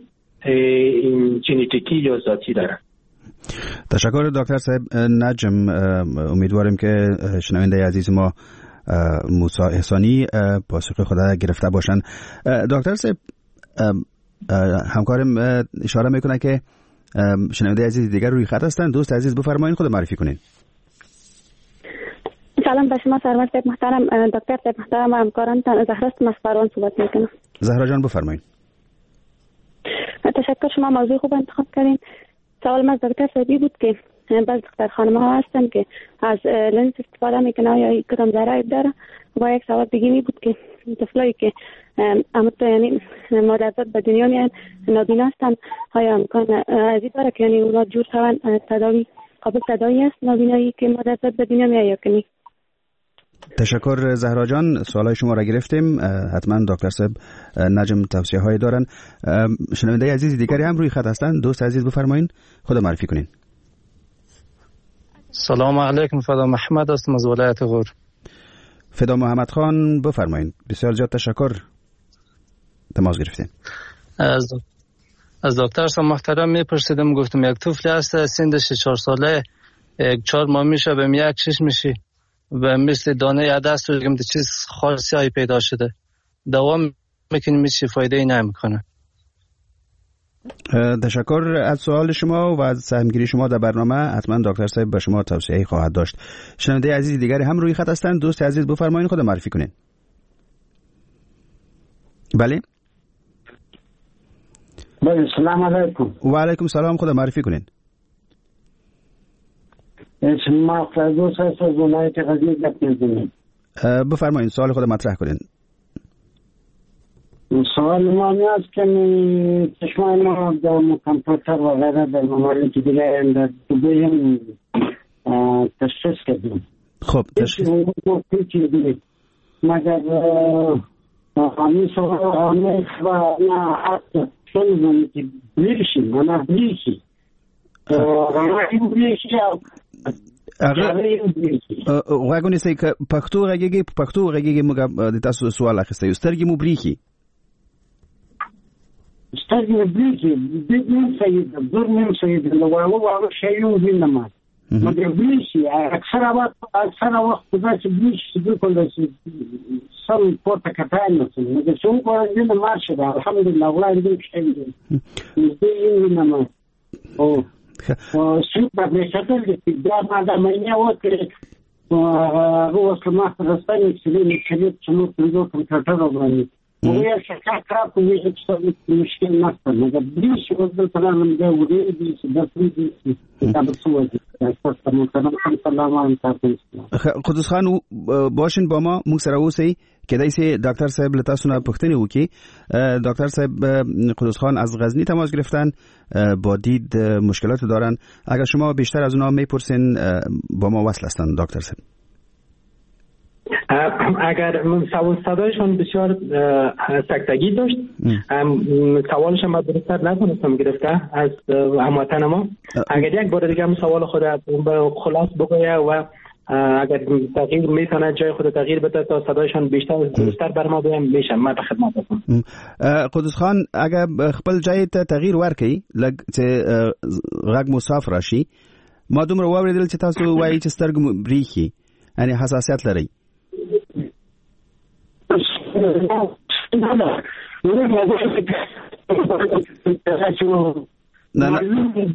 S5: ژنتیکی یا ذاتی داره.
S4: تشکر دکتر صاحب نجم. امیدواریم که شنونده عزیز ما موسی احسانی پاسخ خود گرفته باشند. دکتر صاحب همکارم اشاره میکنه که شنونده عزیز دیگر روی خط هستند. دوست عزیز بفرمایید خود معرفی کنین.
S8: سلام به شما سرمت صاحب محترم، دکتر صاحب محترم و همکارانتان. زهراست از پروان صحبت میکنم.
S4: زهرا جان بفرمایید.
S8: تشکر، شما موضوع خوب انتخاب کردین. سوال من دکتر صاحبی بود که بعض دختر خانم ها هستن که از لنز استفاده میکنن یا کدام ضرایب داره، و یک سوال دیگه می بود که طفلایی که امتو یعنی مادرزاد به دنیا میان نابینا هستن، آیا امکان از این داره که یعنی اونا جور شون تداوی قابل تداوی است نابینایی که مادرزاد به دنیا میاد یا که نی؟
S4: تشکر زهرا جان، سوالای شما را گرفتیم. حتما دکتر صاحب نجم توصیه هایی دارن. شنونده عزیز دیگری هم روی خط هستن. دوست عزیز بفرمایین، خود معرفی کنین.
S9: سلام علیکم، فدا محمد هستم از ولایت غور.
S4: فدا محمد خان بفرمایین. بسیار زیاد تشکر، تماس گرفتین.
S9: از از دکتر صاحب محترم میپرسیدم، گفتم یک طفلی هست سنش چهار ساله، یک چهار ماه میشه به یک چش میشه و مثل دانه عدس و دیگه چیز خاصی هایی پیدا شده، دوام میکنیم میشه فایده ای نمیکنه.
S4: تشکر از سوال شما و از سهمگیری شما در برنامه. حتما دکتر صاحب به شما توصیه‌ای خواهد داشت. شنونده عزیز دیگری هم روی خط هستند. دوست عزیز بفرمایید، خود معرفی کنین. بله
S10: بله، سلام علیکم.
S4: و علیکم سلام، خود معرفی کنین.
S10: اسم فردوس هست از ولایت غزنی گپ می‌زنم.
S4: بفرمایید سوال خود مطرح کنین.
S10: سوال ما است که چشمان ما در کامپیوتر و غیره در ممالک دیگه در دبی هم تشخیص کردیم.
S4: خب تشخیص
S10: مگر همین سوال همین و نه حتی شنیدم که بلیشی منه بلیشی غیره بلیشی
S4: غاګونی سې ک پښتو غږیږي پښتو غږیږي موږ د تاسو سوال اخیسته یو سترګې مو بریخي
S10: سترګې مو بریخي د دې سید دور نیم سید نو والو والو شیو وینم مګر بریخي اکثر وخت اکثر وخت دا چې بریخي د کوم څه سم پورته کټاینه مګر څو کوم دې مارشه الحمدلله والله دې شي دې وینم او سوپ به شکل کې دا ماده مې وکړ او اوس ما راستنی چې لې چې چې نو په کمپیوټر باندې او یې څه کار کوي چې مشکل نه ستنه مګر دې چې اوس د سلام دې وړي دې چې د دې کتاب څه
S4: قدوس خان باشین با ما موږ سره اوسئ. کدای سي دکتر صاحب لتا سونه پښتني وکي. دکتر صاحب قدوس خان از غزنی تماس گرفتن، با دید مشکلات دارن. اگر شما بیشتر از اونها میپرسین با ما وصل هستن دکتر صاحب.
S5: اگر سوال صدایشان بسیار سکتگی داشت، سوالشان ما درستر نتونستم گرفته از هموطن ما. اگر یک بار دیگه هم سوال خود خلاص بگویه و اگر تغییر میتونه جای خود تغییر بده تا صدایشان بیشتر درستر بر ما بیان میشه ما به خدمت هستم.
S4: قدوس خان اگر خپل جای ته تغییر ورکړي لږ چې غږ مسافر راشي، ما دومره واورېدل چې تاسو وایي چې سترګې بریخي، یعنی حساسیت لري.
S10: نه نه
S4: نه نه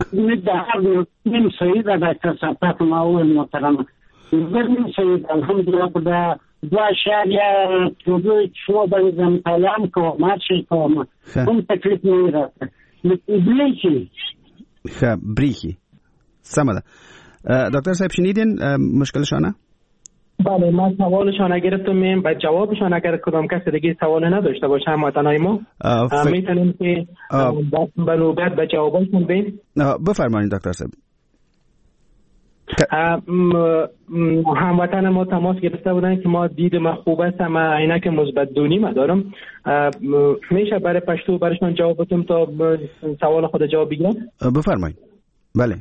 S10: من سيد دكتور صفات معول محترم من سيد الحمد لله بدا دوا شارع تودو شو بنظام كلام کو ماشي کوم هم تکلیف نه راځي بریخي
S4: خب بریخي سمده. دکتر صاحب شنیدین مشکلشانه؟
S5: بله، من سوالشان گرفتم و جوابشان اگر کدام کسی دیگه سوال نداشته باشه هموطنای ما میتونیم که به نوبت به جوابشون بدیم.
S4: بفرمایید دکتر صاحب.
S5: هموطن ما تماس گرفته بودن که ما دید ما خوب است، ما عینک مثبت دونی ما دارم، میشه برای پشتو برشان جواب بدم تا سوال خود جواب بگیرم؟
S4: بفرمایید. بله.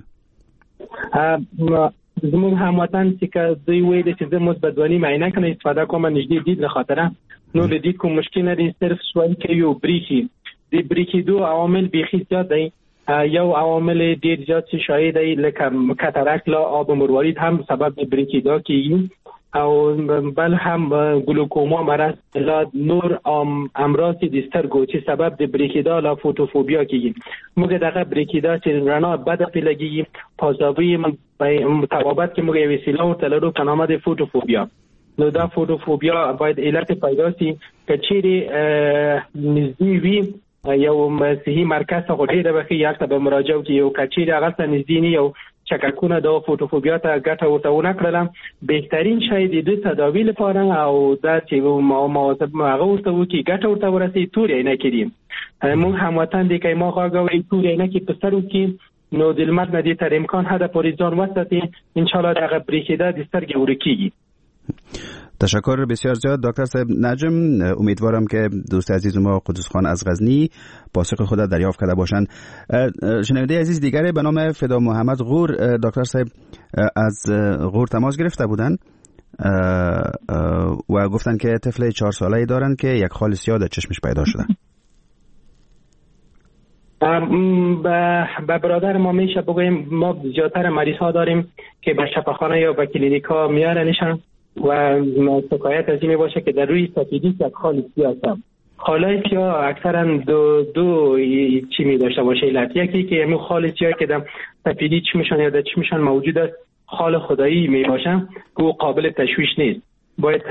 S5: زمون هموطن چې دوی ویل چې زه مثبت دونی معاینه کنه استفاده کوم نږدې دید لخاطره نو د دید کوم مشکل نه دی، صرف سوال کې یو بریخي دی بریخي دو عوامل بیخي زیات دی. یو عوامل ډیر زیات چې شاید دی لکه کاتاراکت لا آب مروارید هم سبب بریخي دا کیږي او بل هم گلوکوما مرض لا نور امراض د سترګو چې سبب د بریکیدا لا فوتوفوبیا کیږي. موږ دغه بریکیدا چې رڼا بده پیلګي پازاوی متوابط کې موږ یو وسیله ورته لرو په نامه د فوتوفوبیا. نو دا فوتوفوبیا باید علت پیدا شي که چیرې نږدې وي یو صحي مرکز ته غوډې به یالته به مراجعه وکړي او که چیرې هغه ته نږدې نه یو چککونه دا فوتوفوبیا ته ګټه ورته ونه کړله، بهترین شی د دې تداوی لپاره او دا چې مواظب هغه ورته وکړي ګټه ورته ورسي تورې عینکې دي. موږ هموطن دی که ما غواړو تورې عینکې په سر وکړي نو د لمر نه دې تر امکان حده پورې ځان وساتي، انشاءالله دغه بریکیدا د سترګې ورکیږي.
S4: تشکر بسیار زیاد دکتر صاحب نجم. امیدوارم که دوست عزیز ما قدوس خان از غزنی پاسخ خود دریافت کرده باشند. شنونده عزیز دیگری به نام فدا محمد غور، دکتر صاحب از غور تماس گرفته بودند و گفتن که طفل چهار ساله‌ای دارن که یک خال سیاه در چشمش پیدا شده.
S5: به برادر ما میشه بگویم ما زیادتر مریض ها داریم که به شفاخانه یا به کلینیک ها میارنشن و شکایت از این باشه که در روی سفیدی یک خال سیاه هست. خالای سیاه اکثرا دو دو چی می داشته باشه علت. یکی که همین خال سیاه که در سفیدی چشمشان یا در چشمشان موجود است خال خدایی می باشه که او قابل تشویش نیست. باید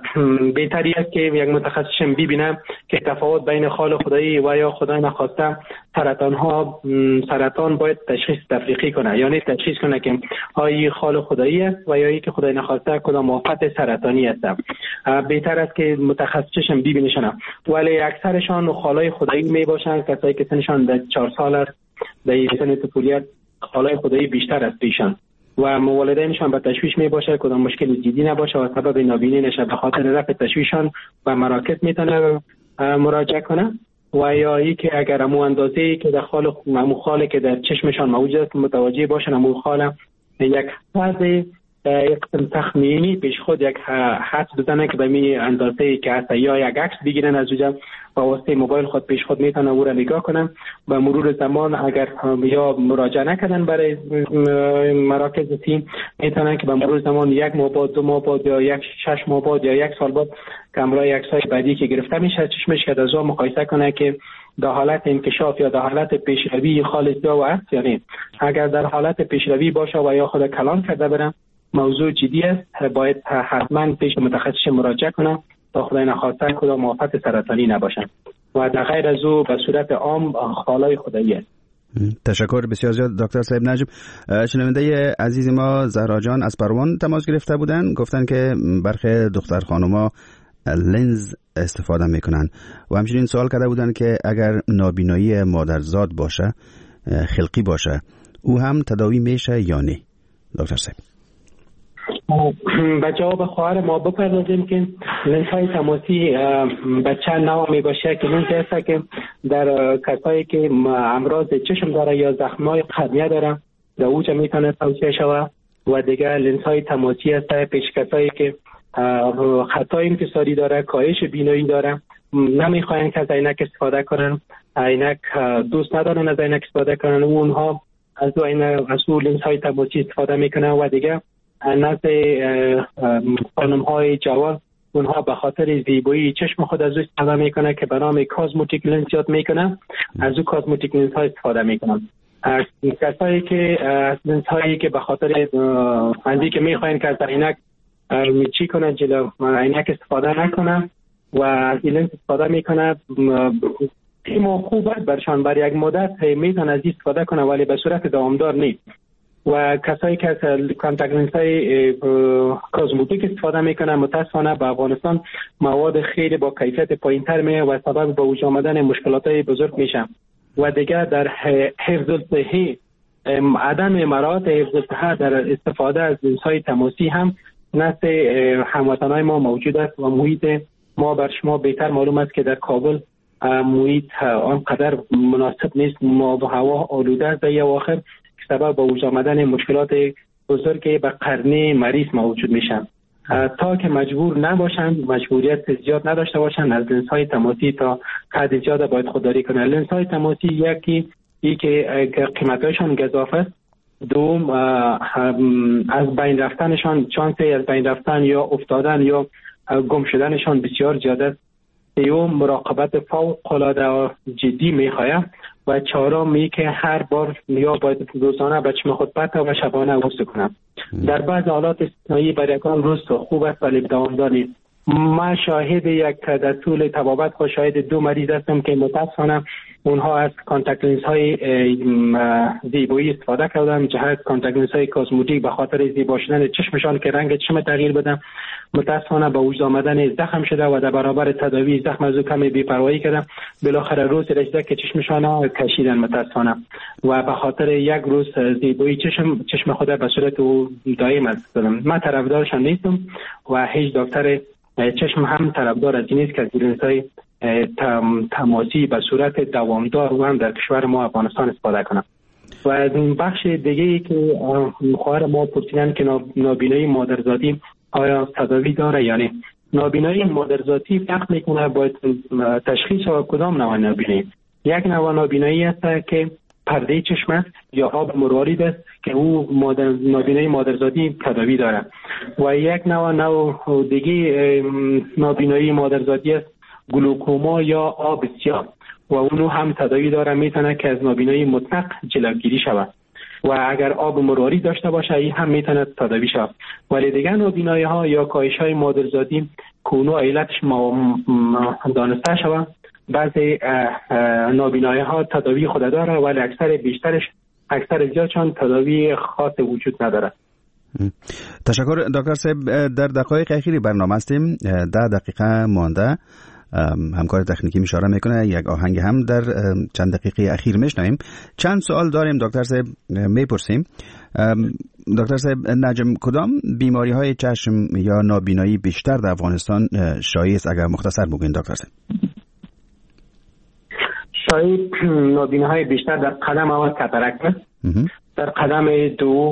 S5: بهتری است که یک متخصص ببینم که تفاوت بین خال خدایی و یا خدای نخواسته سرطان ها سرطان باید تشخیص تفریقی کنه، یعنی تشخیص کنه که آیا خال خدایی است و یا ای که خدای نخواسته کدام آفت سرطانی است. بهتر است که متخصصش ببینشن، ولی اکثرشان خالای خدایی می باشند. کسایی که سنشان در چهار سال است در سن طفولیت خالای خدایی بیشتر از پیشان و والدینشان به تشویش می باشه کدام مشکل جدی نباشه و سبب نابینی نشه، به خاطر رفع تشویشان و مراکز میتونه مراجعه کنه. و یا ای که اگر امو اندازه‌ای که در خال امو خاله که در چشمشان موجود است متوجه باشن امو خاله یک حد یک تخمینی پیش خود یک حد بزنه که به می اندازه‌ای که هست یا یک عکس بگیرن از اونجا با واسطه موبایل خود پیش خود میتونه او را نگاه کنن. و مرور زمان اگر یا مراجعه نکردن برای مراکز تیم میتونن که به مرور زمان یک ماه بعد دو ماه بعد یا یک شش ماه بعد یا یک سال بعد کامرای عکسای بعدی که گرفته میشه چشمش که از اون مقایسه کنه که در حالت انکشاف یا در حالت پیشروی خالص یا است یا نه. اگر در حالت پیشروی باشه و یا خود کلان کرده برن موضوع جدی است، باید حتما پیش متخصص مراجعه کنه تا خدای نخواسته کدام آفت سرطانی نباشن و در غیر از او به صورت عام خالای خدایی است.
S4: تشکر بسیار زیاد دکتر صاحب نجم. شنونده عزیز ما زهرا جان از پروان تماس گرفته بودن، گفتن که برخی دختر خانوما لنز استفاده میکنن و همچنین سوال کرده بودن که اگر نابینایی مادرزاد باشه خلقی باشه او هم تداوی میشه یا نه؟ دکتر صاحب
S5: به جواب خواهر ما بپردازیم که لنز های تماسی به چند نوع می باشه که لنز هست که در کسایی که امراض چشم داره یا زخمای قرنیه داره در اوجه میتونه توصیه شود و دیگه لنز های تماسی هست پیش کسایی که خطای انکساری داره کاهش بینایی داره نمیخواین که از عینک استفاده کنن، عینک دوست ندارن از عینک استفاده کنن و اونها از اون لنز های تماسی استفاده میکنن. و دیگه نزد خانم های جوان اونها به خاطر زیبایی چشم خود از او استفاده میکنه که به نام کازموتیک لنز یاد میکنه، از او کازموتیک لنز های استفاده میکنن. کسایی که از لنز هایی که به خاطر اندی که میخواین که از عینک چی کنن جلو عینک استفاده نکنن و از این لنز استفاده میکنه تیم خوب است برشان بر یک مدت میتونن از این استفاده کنه ولی به صورت دوامدار نیست. و کسایی که از کانتاکت لنز های کازموتیک استفاده میکنن متاسفانه به افغانستان مواد خیلی با کیفیت پایینتر میه و سبب به وجود آمدن مشکلات های بزرگ میشن. و دیگه در حفظ الصحه عدم مراعات حفظ الصحه در استفاده از لنز های تماسی هم نزد هموطنان ما موجود است و محیط ما بر شما بهتر معلوم است که در کابل محیط آنقدر مناسب نیست، ما و هوا آلوده است در اواخر سبب به وجود آمدن مشکلات بزرگی به قرنه مریض موجود میشن. تا که مجبور نباشند مجبوریت زیاد نداشته باشند از لنز های تماسی تا حد زیاد باید خودداری کنند. لنز های تماسی یکی ای که قیمتاشون گزاف است، دوم از بین رفتنشان چانس از بین رفتن یا افتادن یا گم شدنشان بسیار زیاد است، سوم مراقبت فوق العاده جدی میخواهد و چهارم می که هر بار یا باید روزانه به چشم خود پتا و شبانه غسل کنم. در بعض حالات استثنایی برای یکان روز خوب است ولی دوامدار نیست. ما شاهد یک در طول طبابت خود شاهد دو مریض هستم که متاسفانه اونها از کانتاکت لنز های زیبایی استفاده کردن، جهت کانتاکت لنز های کاسمتیک به خاطر زیبا شدن چشمشان که رنگ چشم تغییر بدن. متاسفانه با وجود آمدن زخم شده و در برابر تداوی زخم از او کمی بی‌پروایی کردن. بالاخره روز رسیده که چشمشان کشیدن متاسفانه و به خاطر یک روز زیبایی چشم چشم خود به صورت او دائم است. من طرفدارشان نیستم و هیچ دکتر چشم هم طرفدار از این نیست که از لنزهای تماسی به صورت دوامدار و هم در کشور ما افغانستان استفاده کنم. و از این بخش دیگه ای که خواهر ما پرسیدن که نابینایی مادرزادی آیا تداوی داره یا نه. نابینایی مادرزادی فرق میکنه باید تشخیص و کدام نوع نابینایی. یک نوع نابینایی است که پرده چشم است یا آب مروارید است که او مادر نابینایی مادرزادی تداوی داره و یک نوع نوع دیگه نابینایی مادرزادی است گلوکوما یا آب سیاه و اونو هم تداوی داره، میتونه که از نابینایی مطلق جلوگیری شود و اگر آب مروارید داشته باشه این هم میتونه تداوی شود. ولی دیگه نابینایی ها یا کاهش های مادرزادی کونو علتش دانسته شود. بعضی نابینایی ها تداوی خود داره ولی اکثر بیشترش اکثر زیادشان تداوی خاص وجود نداره.
S4: تشکر دکتر صاحب. در دقایق اخیری برنامه هستیم، ده دقیقه مانده. همکار تکنیکی اشاره میکنه یک آهنگ هم در چند دقیقه اخیر میشنویم. چند سوال داریم دکتر صاحب، میپرسیم. دکتر صاحب نجم، کدام بیماری های چشم یا نابینایی بیشتر در افغانستان شایع است؟ اگر مختصر بگوین دکتر صاحب.
S5: شایع نابینایی های بیشتر در قدم اول کاتاراکت است، در قدم دو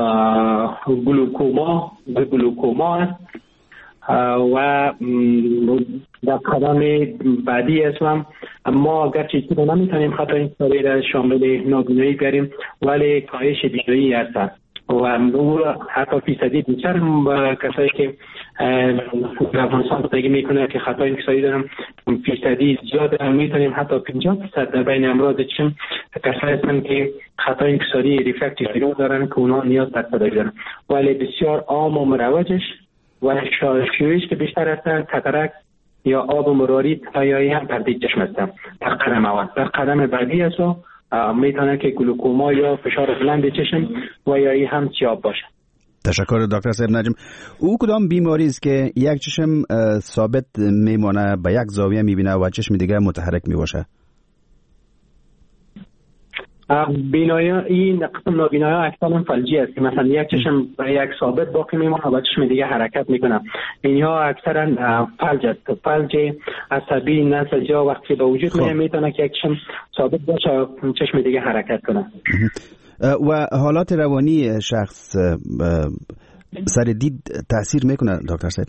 S5: گلوکوما گلوکوما است و در قدم بعدی اسم ما اگر چیزی رو نمیتونیم خطا این ساری را شامل نابینایی بیاریم ولی کاهش بینایی هست و او حتی فیصدی بیشتر کسایی که در افغانستان زندگی میکنه که خطای انکساری دارن فیصدی زیاد میتونیم حتی پنجاه درصد در بین امراض چشم کسایی هستن که خطای انکساری ریفرکتیو ایرور دارن که اونها نیاز به تداوی دارن ولی بسیار عام و مروجش و شایعش که بیشتر هستن کاتاراکت یا آب مروارید یا هم پرده چشم هستن در قدم اول. در قدم بعدی است میتونه که گلوکوما یا فشار بلند چشم و یا هم سیاه باشه.
S4: تشکر دکتر صاحب نجم. او کدام بیماری است که یک چشم ثابت میمونه به یک زاویه میبینه و چشم دیگه متحرک میباشه؟
S5: بینایی این قسم نابینایی ها اکثرا فلجی است که مثلا یک چشم یک ثابت باقی میمونه و چشم دیگه حرکت میکنه. اینها اکثرا فلج است. فلج عصبی نسجا وقتی به وجود میاد میتونه که یک چشم ثابت باشه و چشم دیگه حرکت کنه.
S4: و حالات روانی شخص سر دید تاثیر میکنه دکتر صاحب؟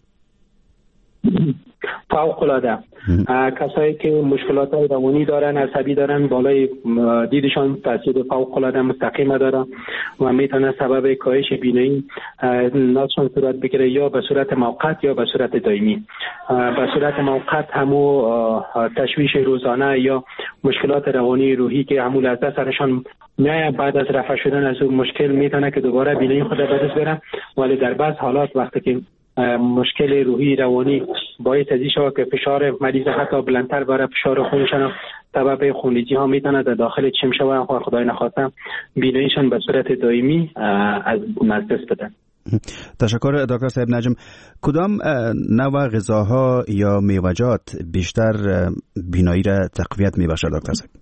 S5: فوق العاده. کسایی که مشکلات روانی دارن عصبی دارن بالای دیدشان تاثیر فوق العاده مستقیم داره و میتونه سبب کاهش بینایی نقصان صورت بگیره یا به صورت موقت یا به صورت دائمی. به صورت موقت همو تشویش روزانه یا مشکلات روانی روحی که همو لحظه سرشان نه بعد از رفع شدن از اون مشکل میتونه که دوباره بینایی خود به دست بره ولی در بعض حالات وقتی که مشکل روحی روانی باعث ازی شود که فشار مریض حتی بلندتر بره فشار خونشان سبب خونریزی ها میتونه در داخل چشم شود و خدای نخواسته بیناییشان به صورت دائمی از دست بدن.
S4: تشکر دکتر صاحب نجم. کدام نوع غذاها یا میوه‌جات بیشتر بینایی را تقویت میبخشه دکتر صاحب؟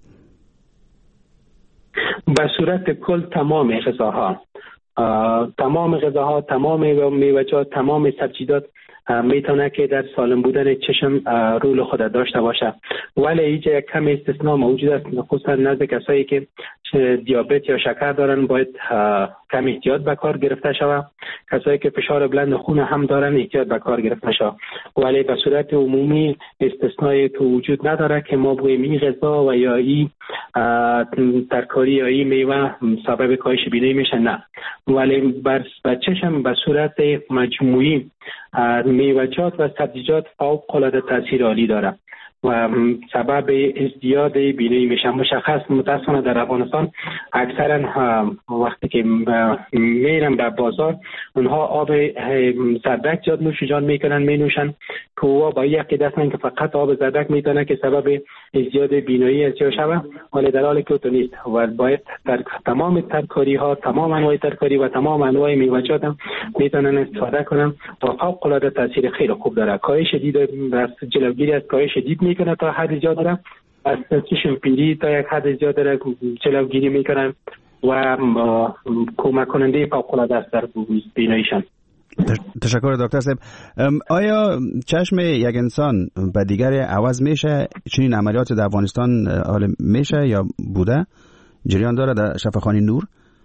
S5: به صورت کل تمام غذاها تمام غذاها تمام میوه‌جات تمام سبزیجات میتونه که در سالم بودن چشم رول خود داشته باشه ولی اینجا یک کم استثناء موجود است خصوصا نزد کسایی که دیابت یا شکر دارن باید کم احتیاط به کار گرفته شود. کسایی که فشار بلند خون هم دارن احتیاط به کار گرفته شود ولی به صورت عمومی استثنایی تو وجود نداره که ما بگوییم این غذا و یا این ترکاری یا این میوه سبب کاهش بینایی میشه، نه. ولی بر چشم به صورت مجموعی میوه‌جات و سبزیجات فوق العاده تاثیر عالی داره و سبب ازدیاد بینایی میشه. مشخص متاسفانه در افغانستان اکثرا وقتی که میرن به بازار اونها آب زردک زیاد نوش جان میکنن مینوشن که او با یک عقیده هستن که فقط آب زردک میتونه که سبب ازدیاد بینایی ازدیاد شوه، ولی در حالی که تو نیست و باید در تمام ترکاری ها، تمام انواع ترکاری و تمام انواع میوه‌جات هم میتونن استفاده کنن و فوق العاده تاثیر خیلی خوب داره. کاهش دید از جلوگیری از کاهش دید میکنه تا حد زیاد داره، از چشم پیری تا یک حد زیاد داره جلوگیری میکنن و کمک کننده فوق العاده است در بیناییشان.
S4: تشکر دکتر صاحب. آیا چشم یک انسان به دیگری عوض میشه؟ چنین عملیات در افغانستان حال میشه یا بوده؟ جریان داره در شفاخانه نور؟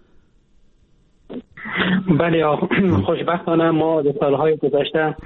S5: بله، خوشبختانه ما در سالهای گذشته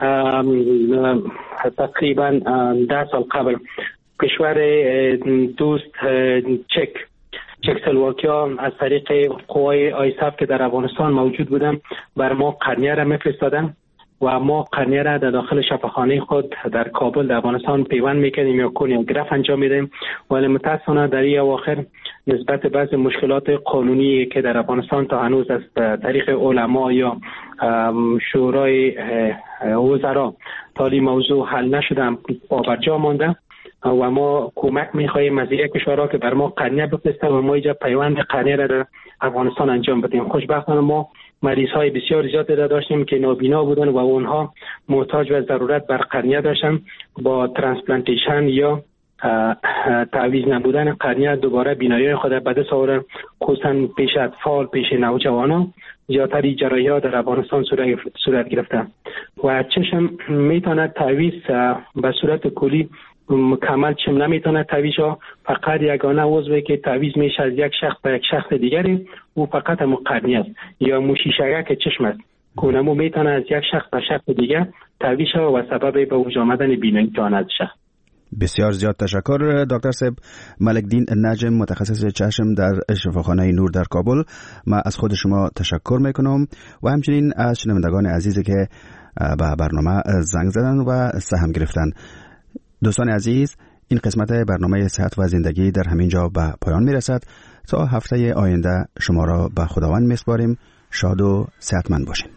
S5: تقریبا ده سال قبل کشور دوست چک چکسلواکیا از طریق قوای آیساف که در افغانستان موجود بودن بر ما قرنیه را میفرستادن و ما قرنیه را در داخل شفاخانه خود در کابل در افغانستان پیوند میکنیم یا کنیم گرفت انجام میدیم، ولی متاسفانه در این اواخر نسبت بعض مشکلات قانونی که در افغانستان تا هنوز از طریق علما یا شورای وزرا تالی موضوع حل نشده پابرجا مانده و ما کمک می‌خواهیم از یک کشورها که بر ما قرنیه بفرسته و ما اینجا پیوند قرنیه را در افغانستان انجام بدیم. خوشبختانه ما مریض‌های بسیار زیادی را داشتیم که نابینا بودن و اونها محتاج و ضرورت بر قرنیه داشتن. با ترانسپلانتیشن یا تعویض نبودن قرنیه دوباره بینایی خود به دست آوردن، خصوصا پیش اطفال، پیش نوجوانان زیادتر جراحی‌ها در افغانستان صورت گرفته و چشم میتونه تعویض به صورت کلی مکمل چم نمیتونه تعویض ها، فقط یگانه عضوی که تعویض میشه از یک شخص به یک شخص دیگری او فقط همون قرنیه است یا موشیشگک چشم است که اونمو میتونه از یک شخص به شخص دیگه تعویض شه و سبب به وجود آمدن بینایی تواند از شخص.
S4: بسیار زیاد تشکر دکتر صاحب ملکدین نجم، متخصص چشم در شفاخانه نور در کابل. من از خود شما تشکر میکنم و همچنین از شنوندگان عزیزی که به برنامه زنگ زدن و سهم گرفتن. دوستان عزیز، این قسمت برنامه صحت و زندگی در همین جا به پایان میرسد. تا هفته آینده شما را به خداوند میسپاریم. شاد و صحتمند باشین.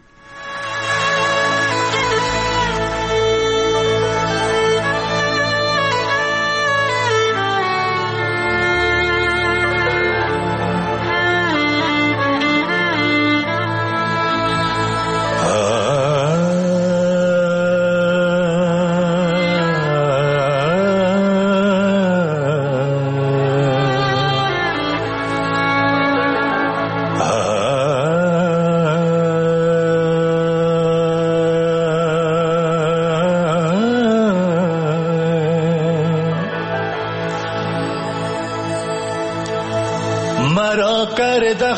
S11: مرا کرده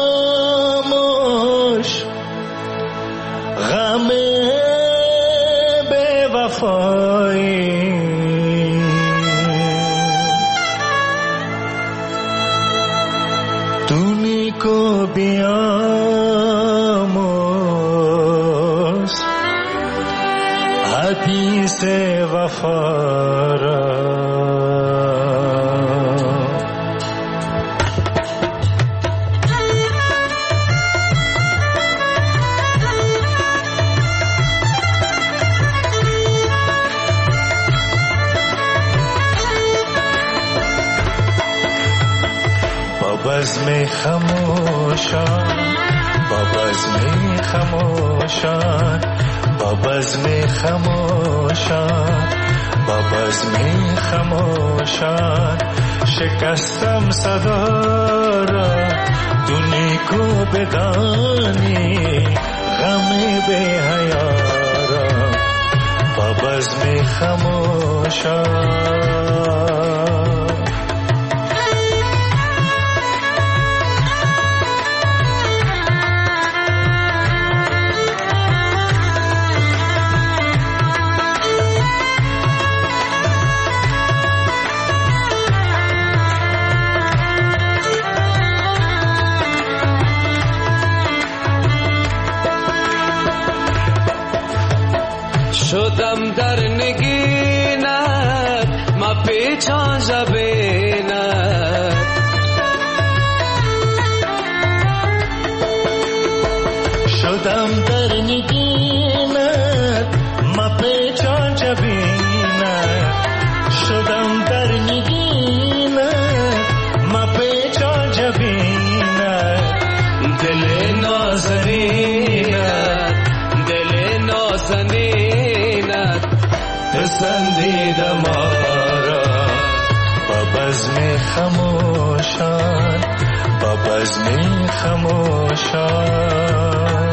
S11: خاموش غم بے وفایی، تونی کو بیاموز حدیث وفا را. بزم خموشان با بزم خموشان با بزم خموشان با بزم خموشان شکستم صدا را، تو نیکو بدانی غم بی حیا را. با بزم خموشان شدم در نگینت
S12: پیچان جبینت
S11: شدم در نگینت ما پیچان جبینت شدم در نگینت ما پیچان جبینت
S12: دل نازنینت دل نازنینت
S11: پسندیده ما را با بزم خموشان با بزم خموشان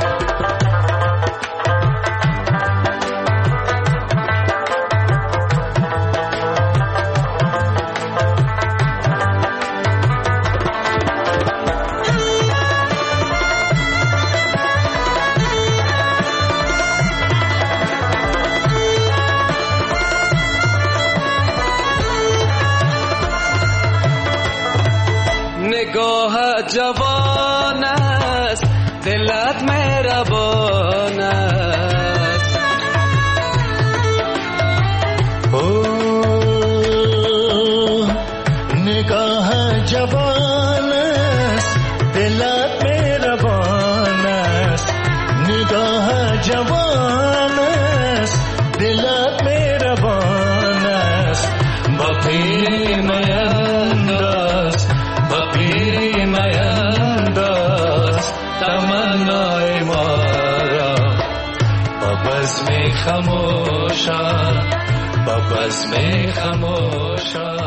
S12: جوان است دلت مهربان است
S11: اوه نگاه جوان است دلت مهربان است نگاه جوان است دلت مهربان است با پیر مینداز با پیر مینداز تمنای ما را با بزم خموشان با بزم خموشان